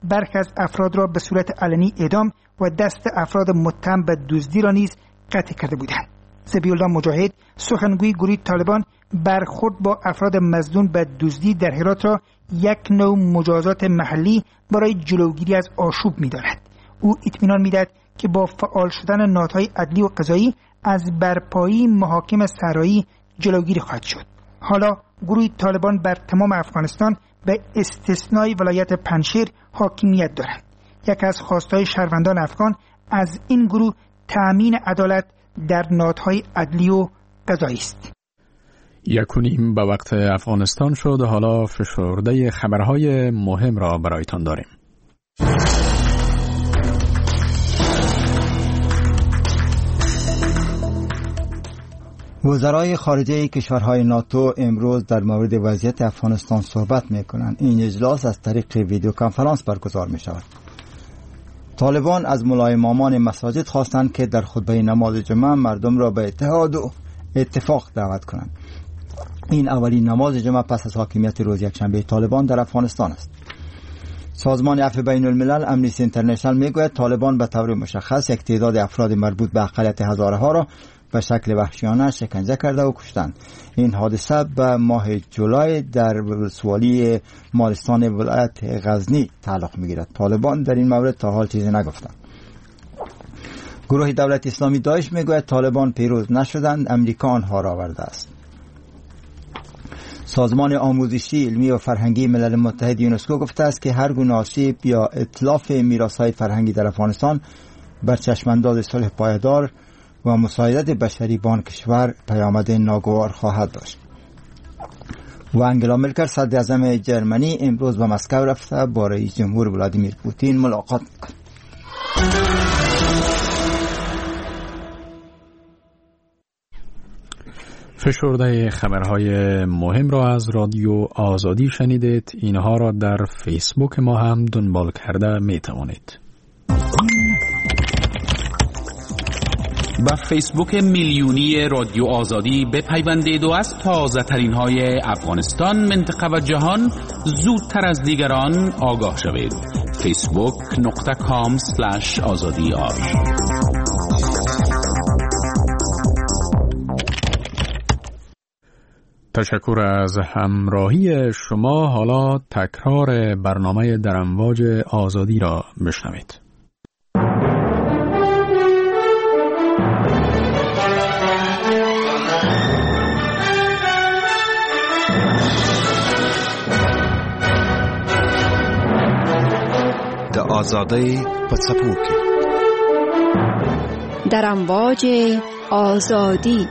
Speaker 18: برخی از افراد را به صورت علنی اعدام و دست افراد متهم به دزدی را نیز قطع کرده بودند. ذبیح‌الله مجاهد سخنگوی گروه طالبان برخورد با افراد مظنون به دزدی در هرات را یک نوع مجازات محلی برای جلوگیری از آشوب می‌داند. او اطمینان می‌دهد که با فعال شدن نهادهای عدلی و قضایی از برپایی محاکم صحرایی جلوگیری خواهد شد. حالا گروه طالبان بر تمام افغانستان به استثنای ولایت پنجشیر حاکمیت دارد. یک از خواستهای شهروندان افغان از این گروه تأمین عدالت در نهادهای عدلی و قضایی است.
Speaker 2: 1:30 به وقت افغانستان شد. حالا فشرده خبرهای مهم را برایتان داریم.
Speaker 5: وزرای خارجه کشورهای ناتو امروز در مورد وضعیت افغانستان صحبت می‌کنند. این اجلاس از طریق ویدیو کنفرانس برگزار می‌شود. طالبان از ملای امامان مساجد خواستند که در خطبه نماز جمعه مردم را به اتحاد و اتفاق دعوت کنند. این اولین نماز جمعه پس از حاکمیت روز یکشنبه طالبان در افغانستان است. سازمان عفو بین الملل امنیستی اینترنشنال میگوید طالبان به طور مشخص یک تعداد افراد مربوط به اقلیت هزاره ها را به شکل وحشیانه شکنجه کرده و کشتند. این حادثه به ماه جولای در ولسوالی مالستان ولایت غزنی تعلق میگیرد. طالبان در این مورد تا حال چیزی نگفتند. گروه دولت اسلامی داعش میگوید طالبان پیروز نشدند، امریکا آنها را آورده است. سازمان آموزشی، علمی و فرهنگی ملل متحد یونسکو گفته است که هر گونه آسیب یا اتلاف میراث‌های فرهنگی در افغانستان بر چشمانداز صلح پایدار و مساعدت بشری با آن کشور پیامد ناگوار خواهد داشت. و انگلا مرکل صدر اعظم جرمنی امروز به مسکو رفته با رئیس جمهور ولادیمیر پوتین ملاقات می‌کند.
Speaker 2: فشرده خبرهای مهم را از رادیو آزادی شنیدید. اینها را در فیسبوک ما هم دنبال کرده می توانید.
Speaker 1: با فیسبوک میلیونی رادیو آزادی بپیوندید و از تازه ترین های افغانستان، منطقه و جهان زودتر از دیگران آگاه شوید. facebook.com/azadi.ir.
Speaker 2: تشکر از همراهی شما. حالا تکرار برنامه در امواج آزادی را بشنوید.
Speaker 22: د آزادی په څپو کې
Speaker 7: در امواج آزادی.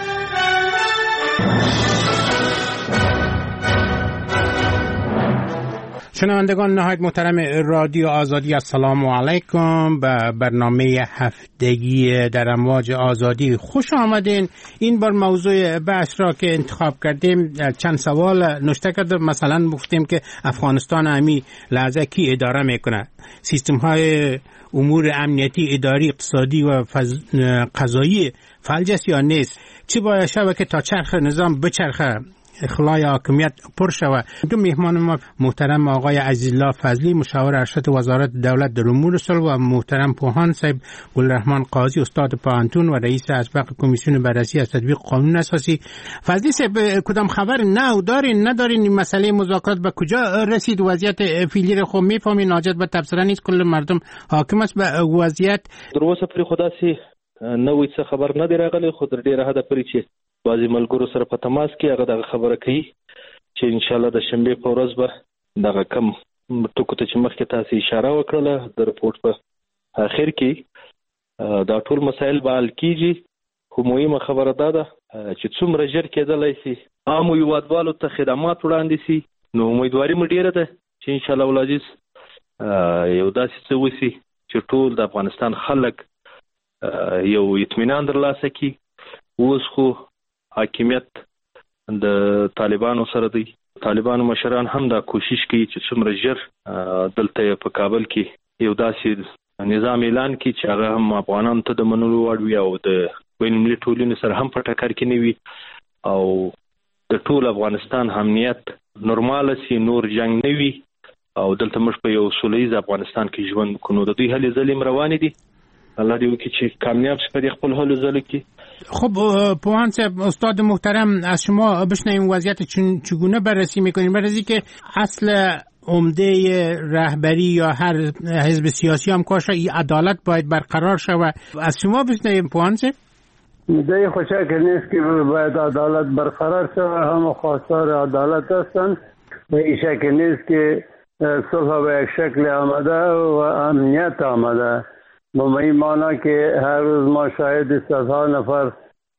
Speaker 15: شنوندگان نهایت محترم رادیو آزادی، السلام علیکم. به برنامه هفتگی در امواج آزادی خوش آمدین. این بار موضوع بحث را که انتخاب کردیم چند سوال نوشته کردیم. مثلا گفتیم که افغانستان همی لحظه کی اداره میکنه، سیستم های امور امنیتی، اداری، اقتصادی و قضایی فلج است یا نیست، چی باید شود که تا چرخ نظام بچرخه، اخلای حاکمیت پر شود. دو میهمان ما محترم آقای عزیزالله فضلی، مشاور ارشد وزارت دولت در امور صلح، و محترم پوهان صاحب گلرحمان قاضی، استاد پوهنتون و رئیس اسبق کمیسیون بررسی از تطبیق قانون اساسی. فضلی صاحب، کدام خبر نو دارین ندارین؟ این مسئله مذاکرات به کجا رسید؟ وضعیت فعلی رو خب میفهمین، حاجت به تبصره نیست، کل مردم حاکم است به وضعیت.
Speaker 23: دروسه پر خدا سي نوې څه خبر نه دی راغلی، خو در ډیره حد پرې چې بعضې ملګرو سره په تماس کې هغه دغه خبره کوي چې انشاءالله د شنبې په ورځ به دغه کم ټکو ته چې مخکې تاسې اشاره وکړله د رپورټ په اخر کې دا ټول مسایل به حل کېږي. خو مهمه خبره دا ده چې څومره ژر کېدلی سي عامو هېوادوالو ته خدمات وړاندې سي، نو امیدواري مو ډیره ده چې انشاءالله العزیز یو داسې څه وسي چې ټول د افغانستان خلک یو اطمینان ترلاسه کړي. اوس خو حاکمیت د طالبانو سره دی، طالبانو مشران هم دا کوشش کوي چې څومره ژر دلته په کابل کې یو داسې نظام اعلان کړي چې هغه هم افغانانو ته د منلو وړ وي او د بین المللي ټولنې سره هم په ټکر کې نه وي او د ټول افغانستان امنیت نورماله سي، نور جنگ نه وي او دلته موږ په یو سولهییز افغانستان کې ژوند کوو. د دوی هلې ځلې روانې دي، الله دې وکړي چې کامیاب شي په خپل هلو ځلو کې.
Speaker 15: خب پوهان صاحب، استاد محترم، از شما بشنویم وضعیت چگونه بررسی میکنید؟ بررسی که اصل عمده رهبری یا هر حزب سیاسی هم کاش این عدالت باید برقرار شود. از شما بشنویم پوهان صاحب.
Speaker 3: دیگه خوشک نیست که باید عدالت برقرار شود، هم خواستار عدالت هستند و این شک نیست که صلح به یک شکل آمده و امنیت آمده. با این معنی که هر روز ما شاهد صدها نفر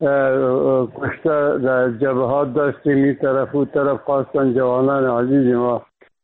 Speaker 3: کشته در جبهات داشتیم، این طرف و طرف خواستن جوانان عزیز ما.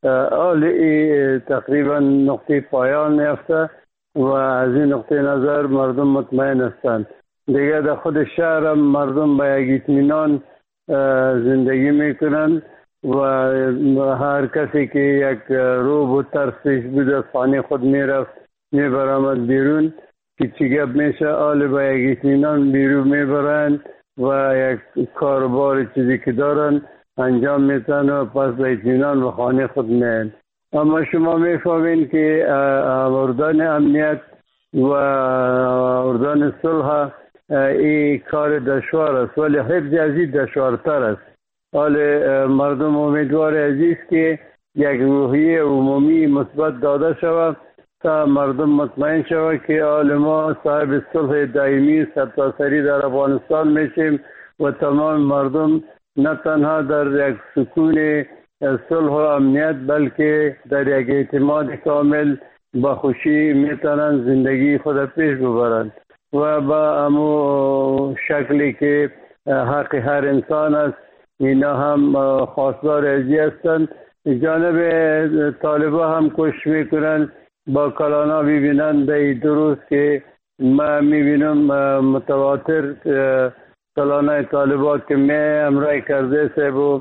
Speaker 3: حالی تقریبا نقطه پایان نیفته و از این نقطه نظر مردم مطمئن هستند. دیگه در خود شهر هم مردم به یک اطمینان زندگی میکنن و هر کسی که یک روب و ترسش بود از خانه خود میرفت میبرامد بیرون که چی گپ میشه، آل به یک اطمینان بیرون میبرن و یک کاربار چیزی که دارن انجام میتن و پس به اطمینان به خانه خود میان. اما شما میفهمین که اردان امنیت و اردان صلح این کار دشوار است، ولی حفظ ازی دشوارتر است. حال مردم امیدوار عزیز که یک روحیه عمومی مثبت داده شود تا مردم مطمئن شود که حال ما صاحب صلح دائمی سرتاسری در افغانستان میشیم و تمام مردم نه تنها در یک سکون صلح و امنیت بلکه در یک اعتماد کامل با خوشی میتونن زندگی خود پیش ببرند و با امو شکلی که حق هر انسان است اینا هم خواستار ازی هستند. جانب طالبا هم کوشش میکنن با کلانا ببینن در دروز که ما میبینم متواتر کلانای طالبات که می امرای کرده صاحب و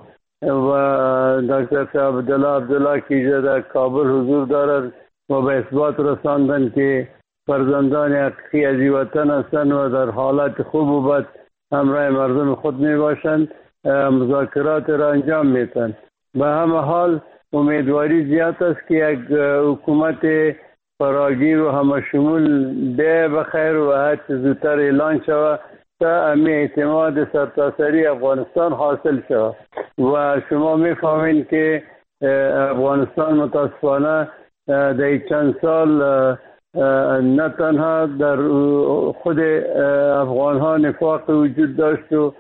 Speaker 3: دکتر صاحب عبدالله کی در کابل حضور دارد و به اثبات رساندن که فرزندان حقیقی از وطن هستند و در حالت خوب و بد همراه مردم خود می باشند، مذاکرات را انجام میتن. به همه حال امیدواری زیاد است که یک حکومت فراگیر و همه شمول ده بخیر و هر چه زودتر اعلان شود تا امی اعتماد سرتاسری افغانستان حاصل شود. و شما میفهمین که افغانستان متاسفانه در چند سال نه تنها در خود افغان ها نفاق وجود داشت و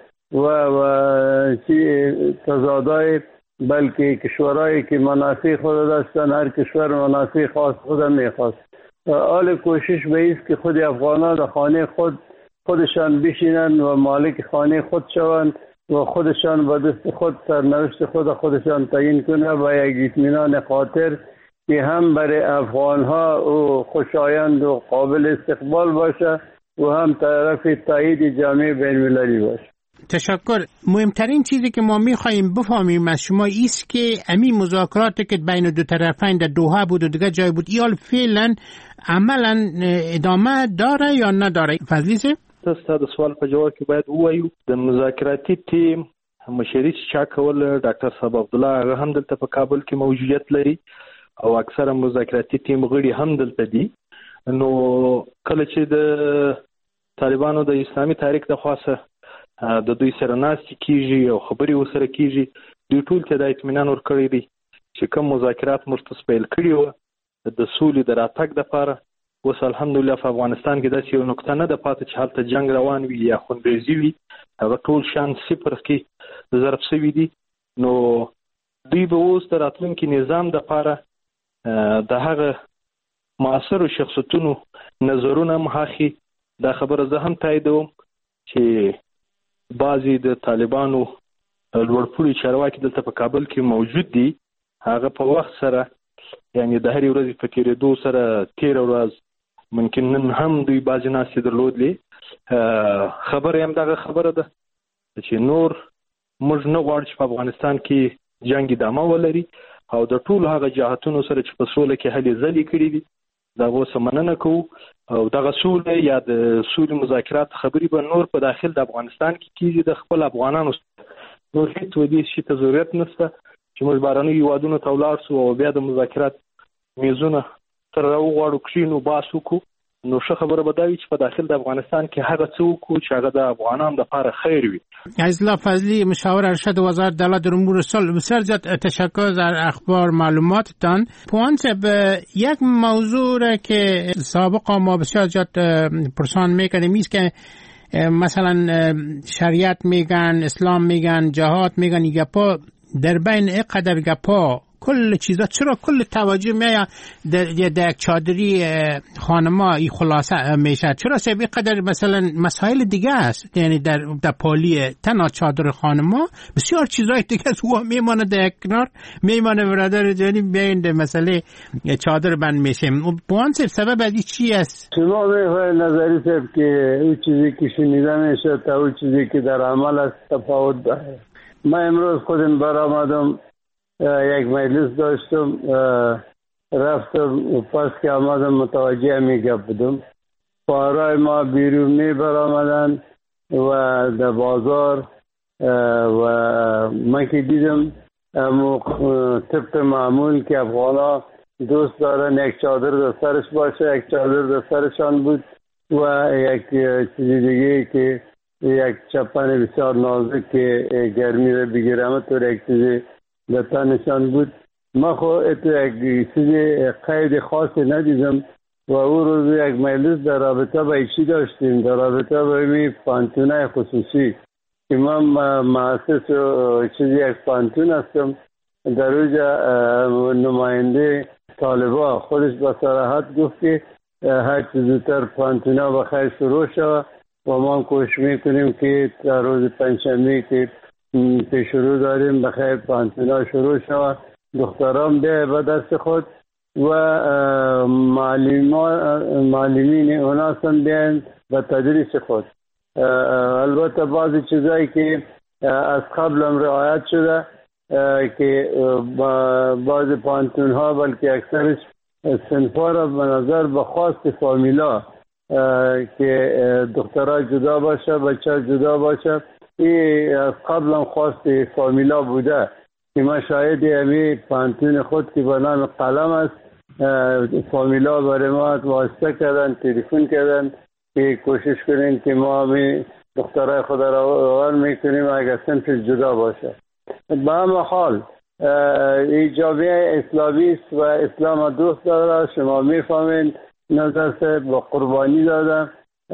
Speaker 3: تضادهای، بلکه کشورهایی که منافع خود داشتن هر کشور منافع خاص خود میخواست. حال کوشش به ایست که خود افغانان در خانه خودشان بشینن و مالک خانه خود شوند و خودشان با دست خود سرنوشت خودشان تعیین کنه و یک اطمینان خاطر که هم برای افغان ها و خوشایند و قابل استقبال باشه و هم طرف تایید جامعه بین المللی باشه.
Speaker 15: تشکر. مهمترین چیزی که ما میخواییم بفهمیم از شما ایست که امی مذاکراتی که بین دو طرفین در دوحه بود و دیگه جای بود ایال فعلا عملا ادامه داره یا نداره؟ فضلیسه؟
Speaker 23: تاسو سوال په جواب کې باید ووایو د مذاکراتي ټیم مشري چا کول ډاکټر صاحب عبدالله هغه هم دلته په کابل کې موجودیت لري او اکثره مذاکراتي ټیم غړي هم دلته دي. نو کله چې د طالبانو د اسلامي تحریک د خاصه د دوی سره ناستې کیږي او خبرې وسره کیږي، دوی ټول ته د اطمینان ورکړی دی چې کوم مذاکرات مرتس پیل کړي و د سولې د راتګ لپاره. اوس الحمدلله په افغانستان کې داسې یو نقطه نه ده پاتې چې هلته جنگ روان وي یا خونریزي وي، هغه ټول شان صفر کې ضرب شوي دي. نو دوی به اوس د راتلونکي نظام دپاره د هغه معاصرو شخصیتونو نظرونه مخاخي. دا خبره زه هم تاییدوم چې بعضې د طالبانو لوړپوړي چارواکي دلته په کابل کې موجود دي، هغه په وخت سره یعنی د هرې ورځې په تېرېدو سره تېره ورځ ممکن نن هم دوی بعضې ناستې درلودلې. خبره هم دغه خبره ده چې نور موږ نه غواړو چې په افغانستان کې جنګ ادامه ولري او د ټولو هغه جهاتونو سره چې په سوله کې هلې ځلې کړي دي د هغو څه مننه کوو او دغه سوله یا د سولې مذاکرات خبرې به نور په داخل د افغانستان کې کېږي. د خپل افغانانو نور هېڅ ودې شي ته ضرورت نشته چې چې موږ بهرنیو هیوادونو ته ولاړ شو او بیا د مذاکرات میزونه سره راوغواړو کښېنو بحث وکړو نو ښه خبره به دا وي چې په داخل د افغانستان کې هغه څه وکړو چې هغه د افغانانو لپاره خیر وي.
Speaker 15: عزیزالله فضلی، مشاور ارشد وزارت دولت در امور صلح، بسیار زیاد تشکر در اخبار معلوماتتان. پوان صاحب، یک موضوع را که سابقا ما بسیار زیاد پرسان میکنیم است که مثلا شریعت میگن، اسلام میگن، جهاد میگن، گپا در بین اینقدر گپا کل چیزا چرا کل توجه میاد در یک چادری خانما ای خلاصه میشه؟ چرا سبی قدر مثلا مسائل دیگه است، یعنی در پالی تنها چادر خانما بسیار چیزای دیگه است و میمانه در کنار، میمانه برادر جانی بیاین مسئله چادر بند میشیم. بوان صاحب سبب از این چی است؟
Speaker 3: شما میخواید نظری صاحب که اون چیزی که شنیده میشه تا اون چیزی که در عمل است تفاوت داره. من امروز خودم برآمدم، یک مجلس داشتم، رفتم پس که آمدم متوجه می گپ بودم. پارای ما بیرون می برآمدن و در بازار و من که دیدم طبق معمول که افغانا دوست دارن یک چادر در سرش باشه، یک چادر در سرشان بود و یک چیزی دیگه که یک چپن بسیار نازک که گرمی رو بگیره، همطور یک چیزی در تنشان بود. ما خود یک چیزی قید خاصی ندیدم و او روز یک مجلس در رابطه با ایشی داشتیم، در رابطه با این پانتونه خصوصی که من مؤسس چیزی یک پانتون هستم. در اوجا نماینده طالبا خودش با صراحت گفت که هر چیز زودتر پانتونه بخیر شروع شود و ما کوشش میکنیم که در روز پنجشنبه که پیش رو داریم بخیر پانتونا شروع شود، دختران به دست خود و معلمین اونا هم بیان به تدریس خود. البته بعضی چیزایی که از قبل هم رعایت شده که بعض پانتون ها بلکه اکثرش صنفا را به نظر به خواست فامیلا که دخترها جدا باشه، بچه جدا باشه، این از قبل هم خواست فامیلا بوده که من شاید همی پانتون خود که به نام قلم است فامیلا برای ما واسطه کردن، تلفن کردن که کوشش کنین که ما همی دخترای خود را آور میکنیم اگر صنف جدا باشه. به همه حال این جامعه اسلامی است و اسلام دوست داره، شما میفهمین نظر سے با قربانی دادم،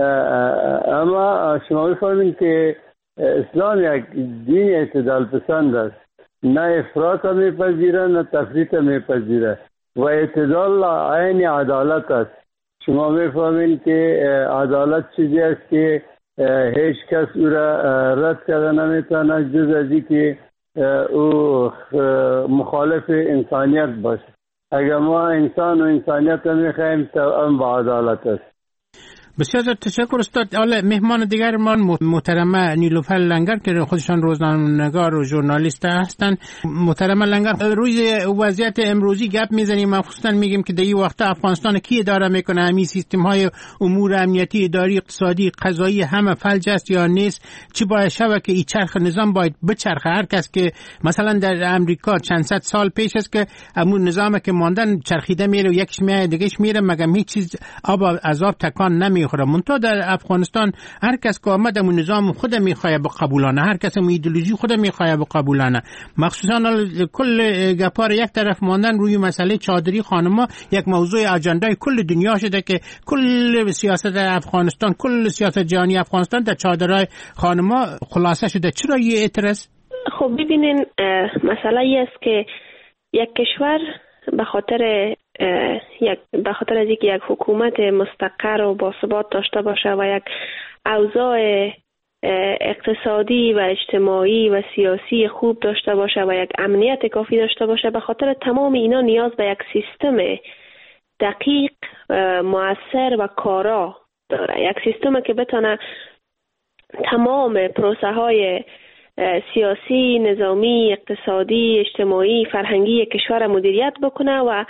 Speaker 3: اما شما میفهمین که اسلام یک دین اعتدال پسند است، نه افراط میپذیره نه تفریط میپذیره و اعتدال عین عدالت است. شما میفهمین که عدالت چیزی است که هیچ کس او را رد کرده نمیتونه جز از این که او مخالف انسانیت باشه. اگر ما انسان و انسانیت رو میخوایم تا هم با عدالت است.
Speaker 15: بسیار تشکر استاد. حالا مهمان دیگر ما محترمه نیلوفر لنگر که خودشان روزنامه‌نگار و ژورنالیست هستند. محترمه لنگر، روی وضعیت امروزی گپ میزنیم، مخصوصا میگیم که در این وقت افغانستان کی اداره میکنه، همین سیستم های امور امنیتی، اداری، اقتصادی، قضایی همه فلج است یا نیست؟ چی باید شود که این چرخ نظام باید بچرخه؟ هر کس که مثلا در امریکا چند صد سال پیش است که همون نظامی که ماندن چرخیده میره و یکیش میاد دیگهش میره، مگم هیچ چیز آب عذاب تکان نمیخوره. منتها در افغانستان هر کس که آمد همون نظام خود میخواه بقبولانه، هر کس همون ایدئولوژی خود میخواه بقبولانه. مخصوصا کل گپار یک طرف ماندن روی مسئله چادری خانما یک موضوع اجندای کل دنیا شده که کل سیاست افغانستان، کل سیاست جهانی افغانستان در چادرای خانما خلاصه شده. چرا یه اعتراض؟
Speaker 4: خب ببینین، مسئله ای است که یک کشور به خاطر از اینکه یک حکومت مستقر و باثبات داشته باشه و یک اوضاع اقتصادی و اجتماعی و سیاسی خوب داشته باشه و یک امنیت کافی داشته باشه، به خاطر تمام اینا نیاز به یک سیستم دقیق، مؤثر و کارا داره. یک سیستم که بتونه تمام پروسه های سیاسی، نظامی، اقتصادی، اجتماعی، فرهنگی کشور مدیریت بکنه و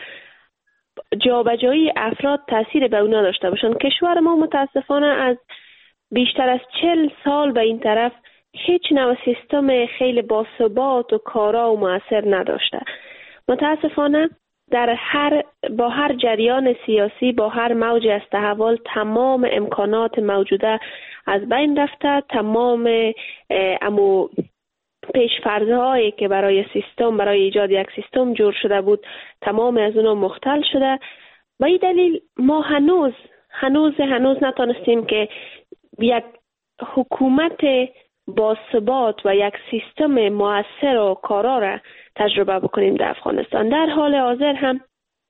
Speaker 4: جابجایی افراد تأثیر به اونا داشته باشن. کشور ما متاسفانه از بیشتر از 40 سال به این طرف هیچ نوع سیستم خیلی باثبات و کارا و مؤثر نداشته. متاسفانه با هر جریان سیاسی، با هر موج از تحول، تمام امکانات موجوده از بین رفته. تمام پیش‌فرض‌هایی که برای ایجاد یک سیستم جور شده بود، تمام از اونها مختل شده. و این دلیل ما هنوز نتونستیم که یک حکومت باثبات و یک سیستم مؤثر و کارا را تجربه بکنیم در افغانستان. در حال حاضر هم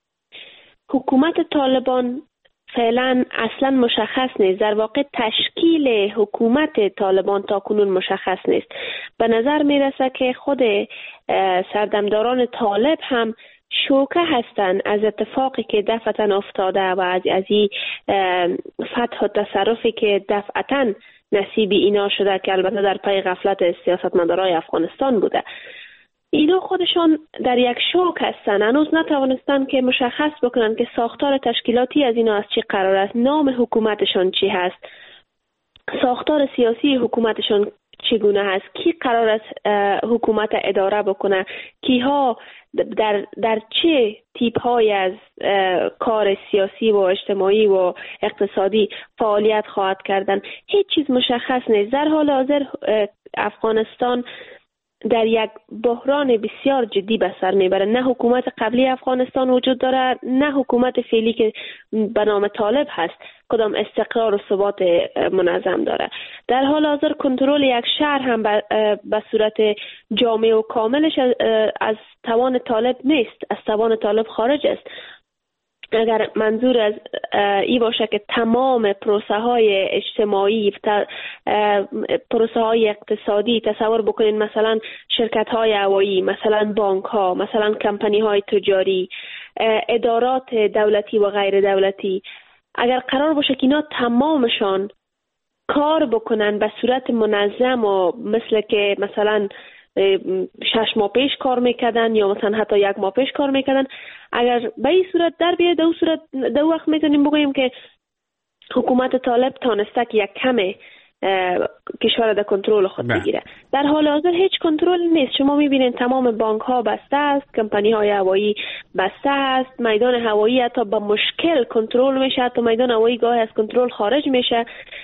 Speaker 4: حکومت طالبان فعلا اصلا مشخص نیست. در واقع تشکیل حکومت طالبان تا کنون مشخص نیست. به نظر میرسه که خود سردمداران طالب هم شوکه هستند از اتفاقی که دفعتاً افتاده و از این فتح و تصرفی که دفعتاً نصیب اینا شده که البته در پی غفلت سیاستمدارای افغانستان بوده. اینا خودشان در یک شوک هستن. هنوز نتوانستن که مشخص بکنن که ساختار تشکیلاتی از اینا از چی قرار است، نام حکومتشان چی هست، ساختار سیاسی حکومتشان چگونه هست، کی قرار است حکومت اداره بکنه، کیها در چه تیپ های از کار سیاسی و اجتماعی و اقتصادی فعالیت خواهد کردن. هیچ چیز مشخص نیست. در حال حاضر افغانستان در یک بحران بسیار جدی به سر میبره. نه حکومت قبلی افغانستان وجود داره، نه حکومت فعلی که به نام طالب هست کدام استقرار و ثبات منظم داره. در حال حاضر کنترل یک شهر هم به صورت جامع و کاملش از توان طالب نیست، از توان طالب خارج است. اگر منظور از ای باشه که تمام پروسه های اجتماعی، پروسه های اقتصادی، تصور بکنین مثلا شرکت های هوایی، مثلا بانک ها، مثلا کمپانی های تجاری، ادارات دولتی و غیر دولتی، اگر قرار باشه که اینا تمامشان کار بکنن به صورت منظم و مثل که مثلا 6 ماه پیش کار میکردن یا مثلا حتی 1 ماه پیش کار میکردن، اگر به این صورت در بیاد، در وقت میتونیم بگوییم که حکومت طالب تانسته که یک کمه کشور در کنترل خود بگیره. در حال حاضر هیچ کنترل نیست. شما میبینید تمام بانک ها بسته است، کمپانی های هوایی بسته است، میدان هوایی حتی با مشکل کنترل میشه، حتی میدان هوایی گاهی از کنترل خارج میشه،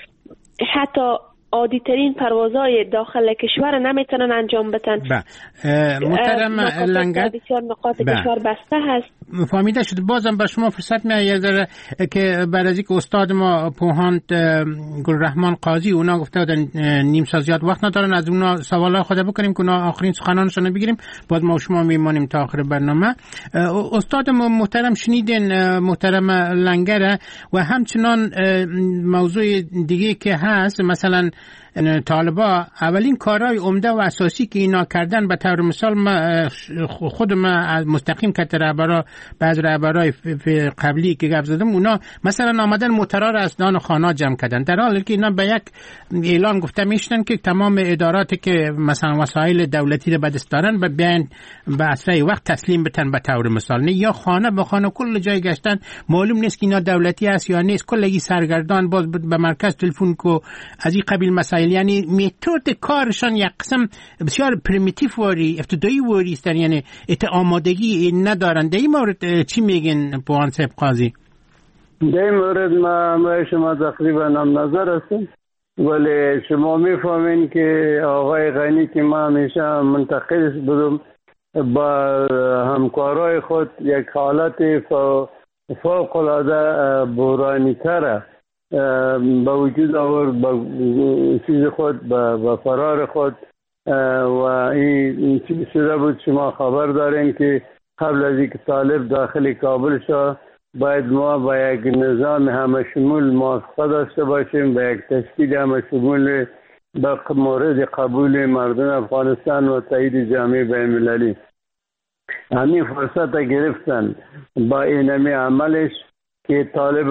Speaker 4: حتی عادی ترین پروازهای داخل کشور نمیتونن انجام بدن.
Speaker 15: محترم لنگر،
Speaker 4: بسیار نقاط کشور بسته هست.
Speaker 15: فهمیده شد. بازم به شما فرصت میاد که بعد از اینکه استاد ما پوهاند گلرحمان قاضی اونا گفته بودن نیم ساعت زیاد وقت ندارن، از اونا سوالای خود بکنیم که اونا آخرین سخنانشون بگیریم، باز ما شما میمونیم تا آخر برنامه. استاد محترم شنیدین محترم لنگر، و همچنان موضوع دیگه که هست، مثلا طالبا اولین کارهای عمده و اساسی که اینا کردن، به طور مثال خود ما مستقیم که بعض رهبرای قبلی که گفت زدم، اونا مثلا آمدن موترا از دان خانه جمع کردن، در حالی که اینا به یک اعلان گفته میشتن که تمام اداراتی که مثلا وسایل دولتی رو به دست دارن بیان به اسرع وقت تسلیم بتن. به طور مثال نه یا خانه به خانه کل جای گشتن، معلوم نیست که اینا دولتی است یا نیست، کلگی سرگردان باز به مرکز تلفن کو از این قبیل مسائل. یعنی متد کارشان یک قسم بسیار پریمیتیو واری، ابتدایی واری است، یعنی آمادگی ندارن. در این مورد چی میگن پوهان صاحب قاضی؟
Speaker 3: در این مورد ما شما تقریبا هم نظر هستیم، ولی شما میفهمین که آقای غنی که ما همیشه منتقدش بودم، با همکارای خود یک حالت فوق العاده بحرانی تره به وجود آورد، با چیز خود، با فرار خود. و این چیز شده بود، شما خبر دارین که قبل از اینکه طالب داخل کابل شد، باید ما با یک نظام همه شمول موافقه داشته باشیم، با یک تشکیل همه شمول به مورد قبول مردم افغانستان و تایید جامعه بین‌المللی. همین فرصت گرفتن با اینمی عملش که طالب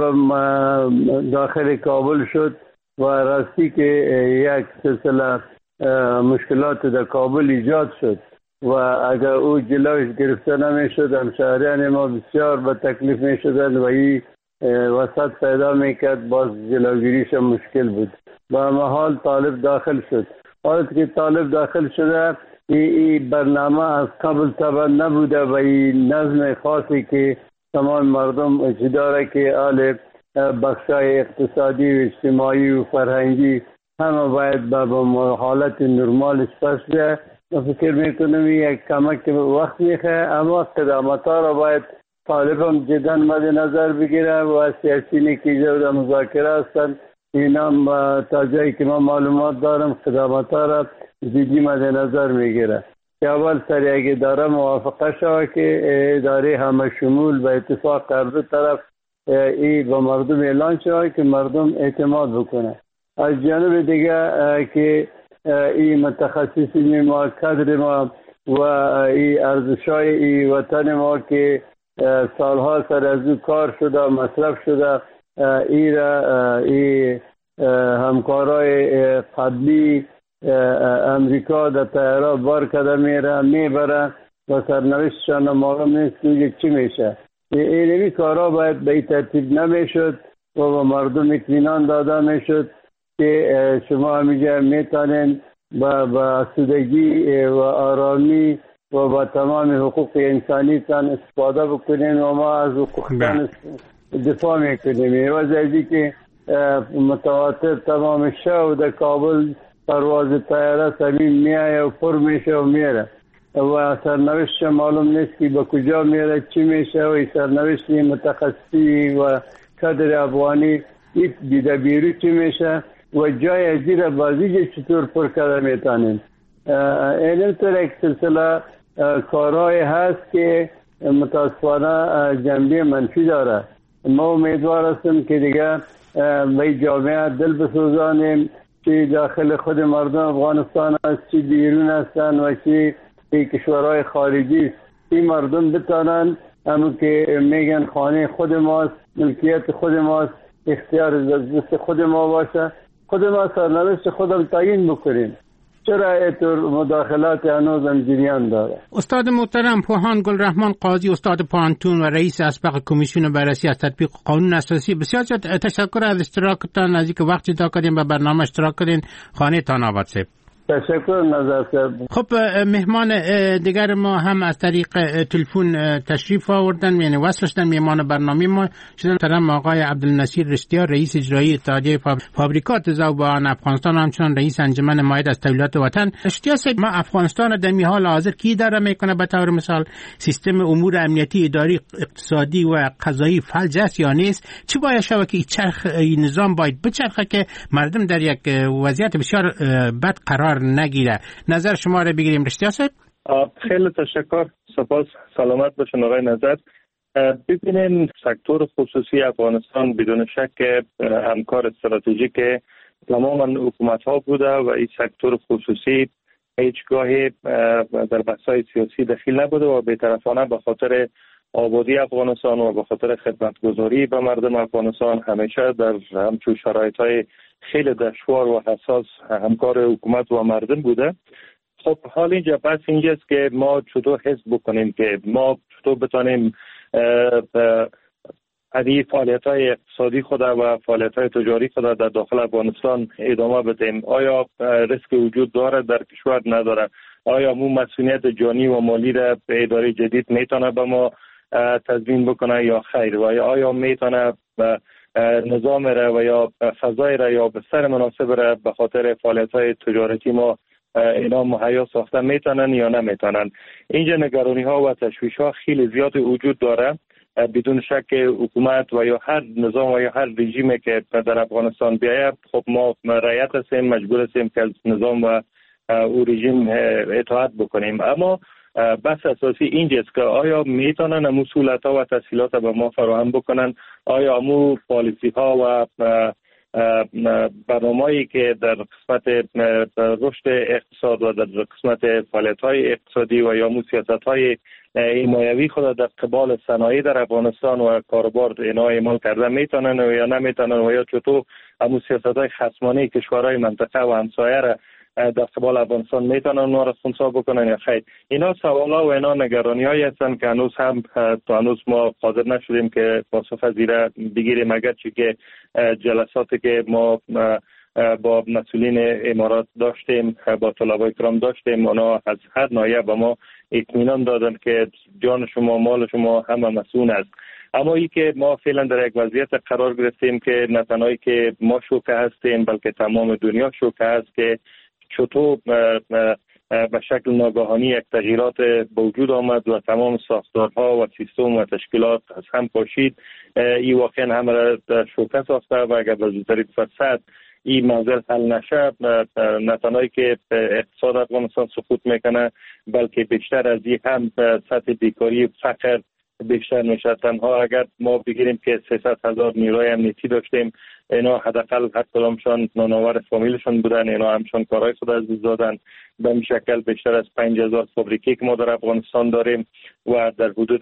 Speaker 3: داخل کابل شد و راستی که یک سلسله مشکلات در کابل ایجاد شد و اگر او جلوش گرفته نمیشد، همشهریان ما بسیار به تکلیف میشدن و این وسط پیدا میکرد، باز جلوگیریش مشکل بود. با محال طالب داخل شد حالا که طالب داخل شده این برنامه از قبل طبعا نبوده و این نظم خاصی که تمام مردم داره که آل بخشای اقتصادی و اجتماعی و فرهنگی همه باید به حالت نرمالش پس بیه. من فکر میکنم یک کمک وقت میخواه، اما اقداماتها را باید طالب هم جدا مد نظر بگیره و سیاسینی که اینجا مذاکره هستند اینا تا جایی که من معلومات دارم اقداماتها را جدی مد نظر میگیره که اول سر یک اداره موافقه شود که اداره همه شمول و اتفاق کرده طرف ای به مردم اعلان شود که مردم اعتماد بکنه. از جانب دیگه که ای متخصصین ما کادر ما و ای ارزشای ای وطن ما که سالها سر از او کار شده مصرف شده ای را ای همکارای قبلی امریکا در طیاره بار کده میبره و سرنوشتشان معلوم نیست که چی میشه. اینمی کارها باید به این ترتیب نمیشد و به مردم اطمینان داده میشد که شما همیشه میتونین با آسودگی و آرامی و با تمام حقوق انسانی تان استفاده بکنین و ما از حقوقتان دفاع میکنیم. وضعی که متواتر تمام شو در کابل پرواز طیاره سبیل میایه و پر میشه و میره و سرنوشت معلوم نیست که به کجا میره چی میشه و سرنوشت متخصصی و کادر افغانی دیده بیرو چی میشه و جای ازیر بازی چطور پر کرده میتونیم. اینطور یک سلسله کارهای هست که متاسفانه جنبه منفی داره. ما امیدوار هستیم که دیگه به جامعه دل بسوزانیم چی داخل خود مردم افغانستان است چی بیرون هستن و چی کشورهای خارجی این مردم بتانن همون که میگن خانه خود ماست ملکیت خود ماست اختیار دست خود ما باشه خود ما سرنوشت خودم تعیین بکنیم. چرا اینطور مداخلات هنوز هم جریان داره؟
Speaker 15: استاد محترم پوهان گلرحمان قاضی استاد پانتون و رئیس اسبق کمیسیون بررسی از تطبیق قانون اساسی، بسیار تشکر از اشتراکتان، از اینکه وقت جدا کردین و برنامه اشتراک کردین. خانه تان آباد صاحب.
Speaker 3: تشکر نظر صاحب.
Speaker 15: خب مهمان دیگر ما هم از طریق تلفن تشریف آوردن، یعنی وصل شدن. مهمان برنامه ما شدن محترم آقای عبدالنصیر رشتیار، رئیس اجرایی اتحادیه فابریکات ذوبان افغانستان، همچنان رئیس انجمن مائد از تولیدات وطن. رشتیار صاحب، ما افغانستان در این حال حاضر کی داره میکنه؟ به طور مثال سیستم امور امنیتی، اداری، اقتصادی و قضایی فلج است یا نیست؟ چی باید شود که این نظام باید بچرخه که مردم در یک وضعیت بسیار بد قرار نگیره؟ نظر شما را بگیریم رشتیار صاحب.
Speaker 23: خیلی تشکر، سپاس، سلامت باشین آقای نظر. ببینین سکتور خصوصی افغانستان بدون شک همکار استراتژیک تمام حکومت ها بوده و این سکتور خصوصی هیچگاهی در بحث‌های سیاسی دخیل نبوده و بی‌طرفانه به خاطر آبادی افغانستان و به خاطر خدمتگزاری به مردم افغانستان همیشه در همچون شرایط‌های خیلی دشوار و حساس همکار حکومت و مردم بوده. خب حال اینجا بس اینجاست که ما چطور حس بکنیم که ما چطور بتانیم ادی فعالیت‌های اقتصادی خود و فعالیت‌های تجاری خود در داخل افغانستان ادامه بدیم. آیا ریسک وجود داره در کشور نداره؟ آیا مو مسئولیت جانی و مالی را به اداره جدید میتونه به ما تضمین بکنه یا خیر؟ و آیا میتونه نظام را و یا فضای را یا بستر مناسب را به خاطر فعالیت‌های تجارتی ما اینا مهیا ساخته میتونن یا نمیتونن؟ اینجا نگرانی ها و تشویش ها خیلی زیاد وجود داره. بدون شک حکومت و یا هر نظام و یا هر رژیمی که در افغانستان بیاید، خب ما رعیت هستیم، مجبور هستیم که نظام و او رژیم اطاعت بکنیم. اما بحث اساسی اینجاست که آیا میتونن امو سهولت‌ها و تسهیلات به ما فراهم بکنن؟ آیا امو پالیسی ها و برنامه‌ای که در قسمت رشد اقتصاد و در قسمت فعالیت‌های اقتصادی و یا سیاست‌های حمایوی خود در قبال صنایع در افغانستان و کاروبار اینا اعمال کرده میتونن و یا نمیتونن و یا چطور امو سیاست‌های خصمانه کشورهای منطقه و همسایه را در قبال افغانستان میتونن اونا را خنثی بکنن یا خیر؟ اینا سوالا و اینا نگرانی‌هایی هستن که هنوز هم تا هنوز ما قادر نشدیم که پاسخ از اینا بگیریم، اگر چی که جلساتی که ما
Speaker 6: با مسئولین امارات داشتیم، با طلبای کرام داشتیم. اونا از هر ناحیه به ما اطمینان دادن که جان شما، مال شما همه مسئول است. اما ای که ما فعلا در یک وضعیت قرار گرفتیم که نه تنهایی که ما شوکه هستیم بلکه تمام دنیا شوکه هست که چطور به شکل ناگهانی یک تغییرات به وجود آمد و تمام ساختارها و سیستم و تشکیلات از هم پاشید. این واقعا همه را شوکه ساخته و اگر به زودترین فرصت این موضوع حل نشه، نه تنهایی که اقتصاد افغانستان سقوط میکنه بلکه بیشتر از این هم سطح بیکاری و فقر بیشتر میشه. تنها اگر ما بگیریم که 300,000 نیروی امنیتی داشتیم، اینا حداقل هر کدامشان نانآور فامیلشان بودن، اینا همشان کارهای خود از دست دادن. به این شکل بیشتر از 5,000 فابریکه که ما در افغانستان داریم و در حدود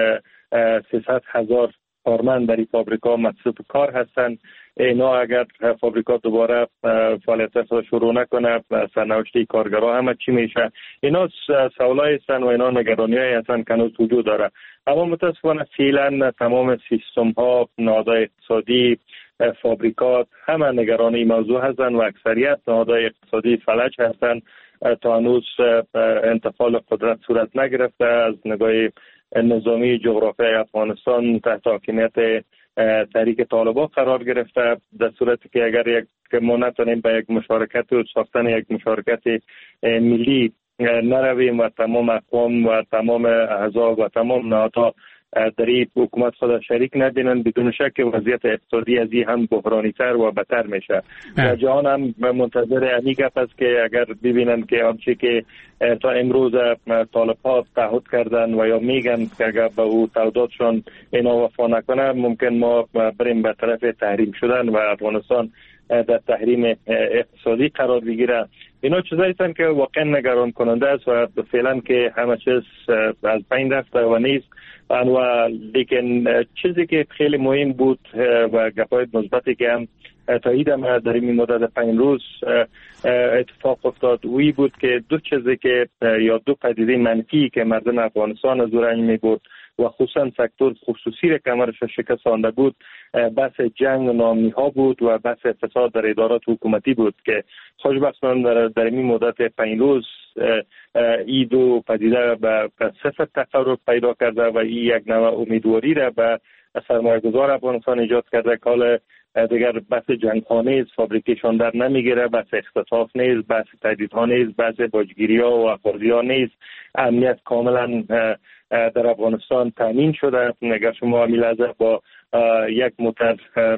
Speaker 6: 300,000 کارمند در این فابریکا مصروف کار هستند. اینا اگر فابریکا دوباره فعالیت خود شروع نکنه، سرنوشت کارگرها همه چی میشه؟ اینا سوالای هستند و اینا نگرانی‌هایی هستند که هنوز وجود داره. اما متاسفانه فعلا تمام سیستم ها، نهادهای اقتصادی، فابریکات همه نگران این موضوع هستند و اکثریت نهادهای اقتصادی فلج هستند. تا هنوز انتقال قدرت صورت نگرفته. از نگاه نظامی جغرافیای افغانستان تحت حاکمیت تحریک طالبان قرار گرفته. در صورتی که اگر ما نتونیم به یک مشارکت و ساختن یک مشارکت ملی نرویم و تمام اقوام و تمام احزاب و تمام نهادها در این حکومت خود شریک نبینن، بدون شک وضعیت اقتصادی از این هم بحرانی تر و بدتر میشه. و جهان هم منتظر این گپ است که اگر ببینن که آنچه که تا امروز طالب‌ها تعهد کردن و یا میگن که اگر به او تعهداتشان اینا وفا نکنه، ممکن ما بریم به طرف تحریم شدن و افغانستان در تحریم اقتصادی قرار بگیره. اینا چیزایی هستند که واقعا نگران کننده است و فعلا که همه چیز از بین رفته و نیست. و لیکن چیزی که خیلی مهم بود و گپای مثبتی که هم تایید هم در این مدت 5 روز اتفاق افتاد وی بود که دو چیزی که یا دو پدیده منفی که مردم افغانستان از رنج می بود و خصوصا سکتور خصوصی را کمرش شکستانده بود، بحث جنگ و ناامنی ها بود و بحث فساد در ادارات حکومتی بود که خوشبختانه در این مدت 5 روز این دو پدیده به صفر تقرب پیدا کرده و این یک نوع امیدواری را به سرمایه‌گذار افغانستان ایجاد کرده که حال دیگر بحث جنگ ها نیست، فابریکیشان در نمیگیره، بحث اختطاف نیست، بحث تهدید ها نیست، بحث باجگیری ها و اخاذی ها نیست. امنیت کاملا در افغانستان تامین شده. اگر شما همین لحظه با یک موتر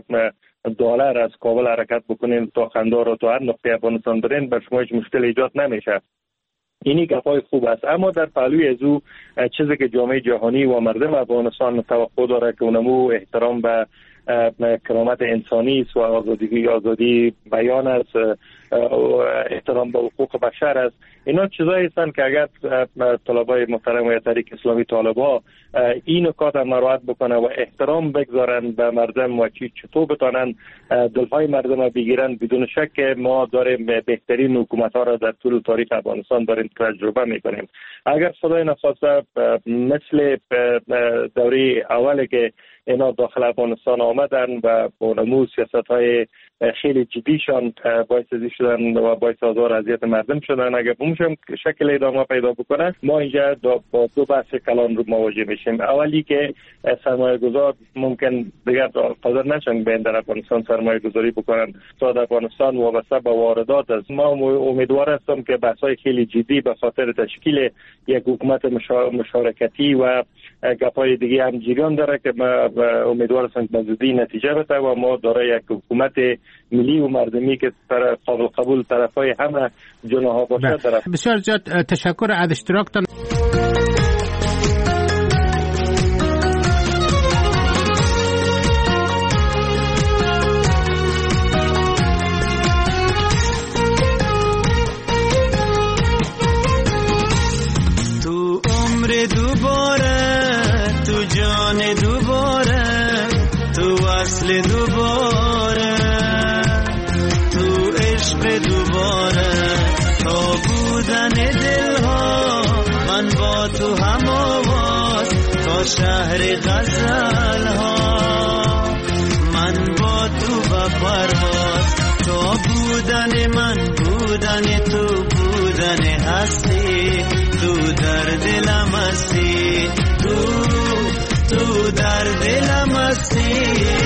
Speaker 6: دلار از کابل حرکت بکنین تا خندار و تا هر نقطه افغانستان برین، بر شما هیچ مشکل ایجاد نمیشه. اینی گپای خوب است. اما در پهلوی از او چیزی که جامعه جهانی و مردم افغانستان توقع داره که اونمو احترام به کرامت انسانی است و آزادی بیان است، احترام به حقوق بشر است. اینا چیزایی هستند که اگر طلبای محترم و تحریک اسلامی طالب‌ها این نکات مراعات بکنه و احترام بگذارن به مردم و چطور بتونن دلهای مردم را بگیرن، بدون شک ما داریم بهترین حکومت‌ها را در طول تاریخ افغانستان داریم تجربه می‌کنیم. اگر خدای نخواسته مثل دوره اولی که اینا داخل افغانستان آمدن و اونمو سیاست‌های خیلی جدیشان باعث ازی شدن و باعث آزار اذیت مردم شدن، اگر بموشم شکل ادامه پیدا بکنه، ما اینجا با دو بحث کلان رو مواجه میشیم. اولی که سرمایه گذار ممکن دیگر قادر نشن به در افغانستان سرمایه گذاری بکنن. اقتصاد افغانستان وابسته به واردات است. ما امیدوار هستم که بحث‌های خیلی جدی به خاطر تشکیل یک حکومت مشارکتی و گپای دیگه هم جریان داره که ما امیدوار هستم به زودی نتیجه بده و ما داره یک حکومت ملی و مردمی که قابل قبول طرفای همه جناح باشه.
Speaker 15: بسیار زیاد تشکر از اشتراکتان.
Speaker 9: تو عمر دوباره، تو جان دوباره، تو وصل دوباره، تو عشق دوباره، تا بودن دلها من با تو هم آواز، تا شهر غزل ها من با تو به پرواز، تا دلم هستی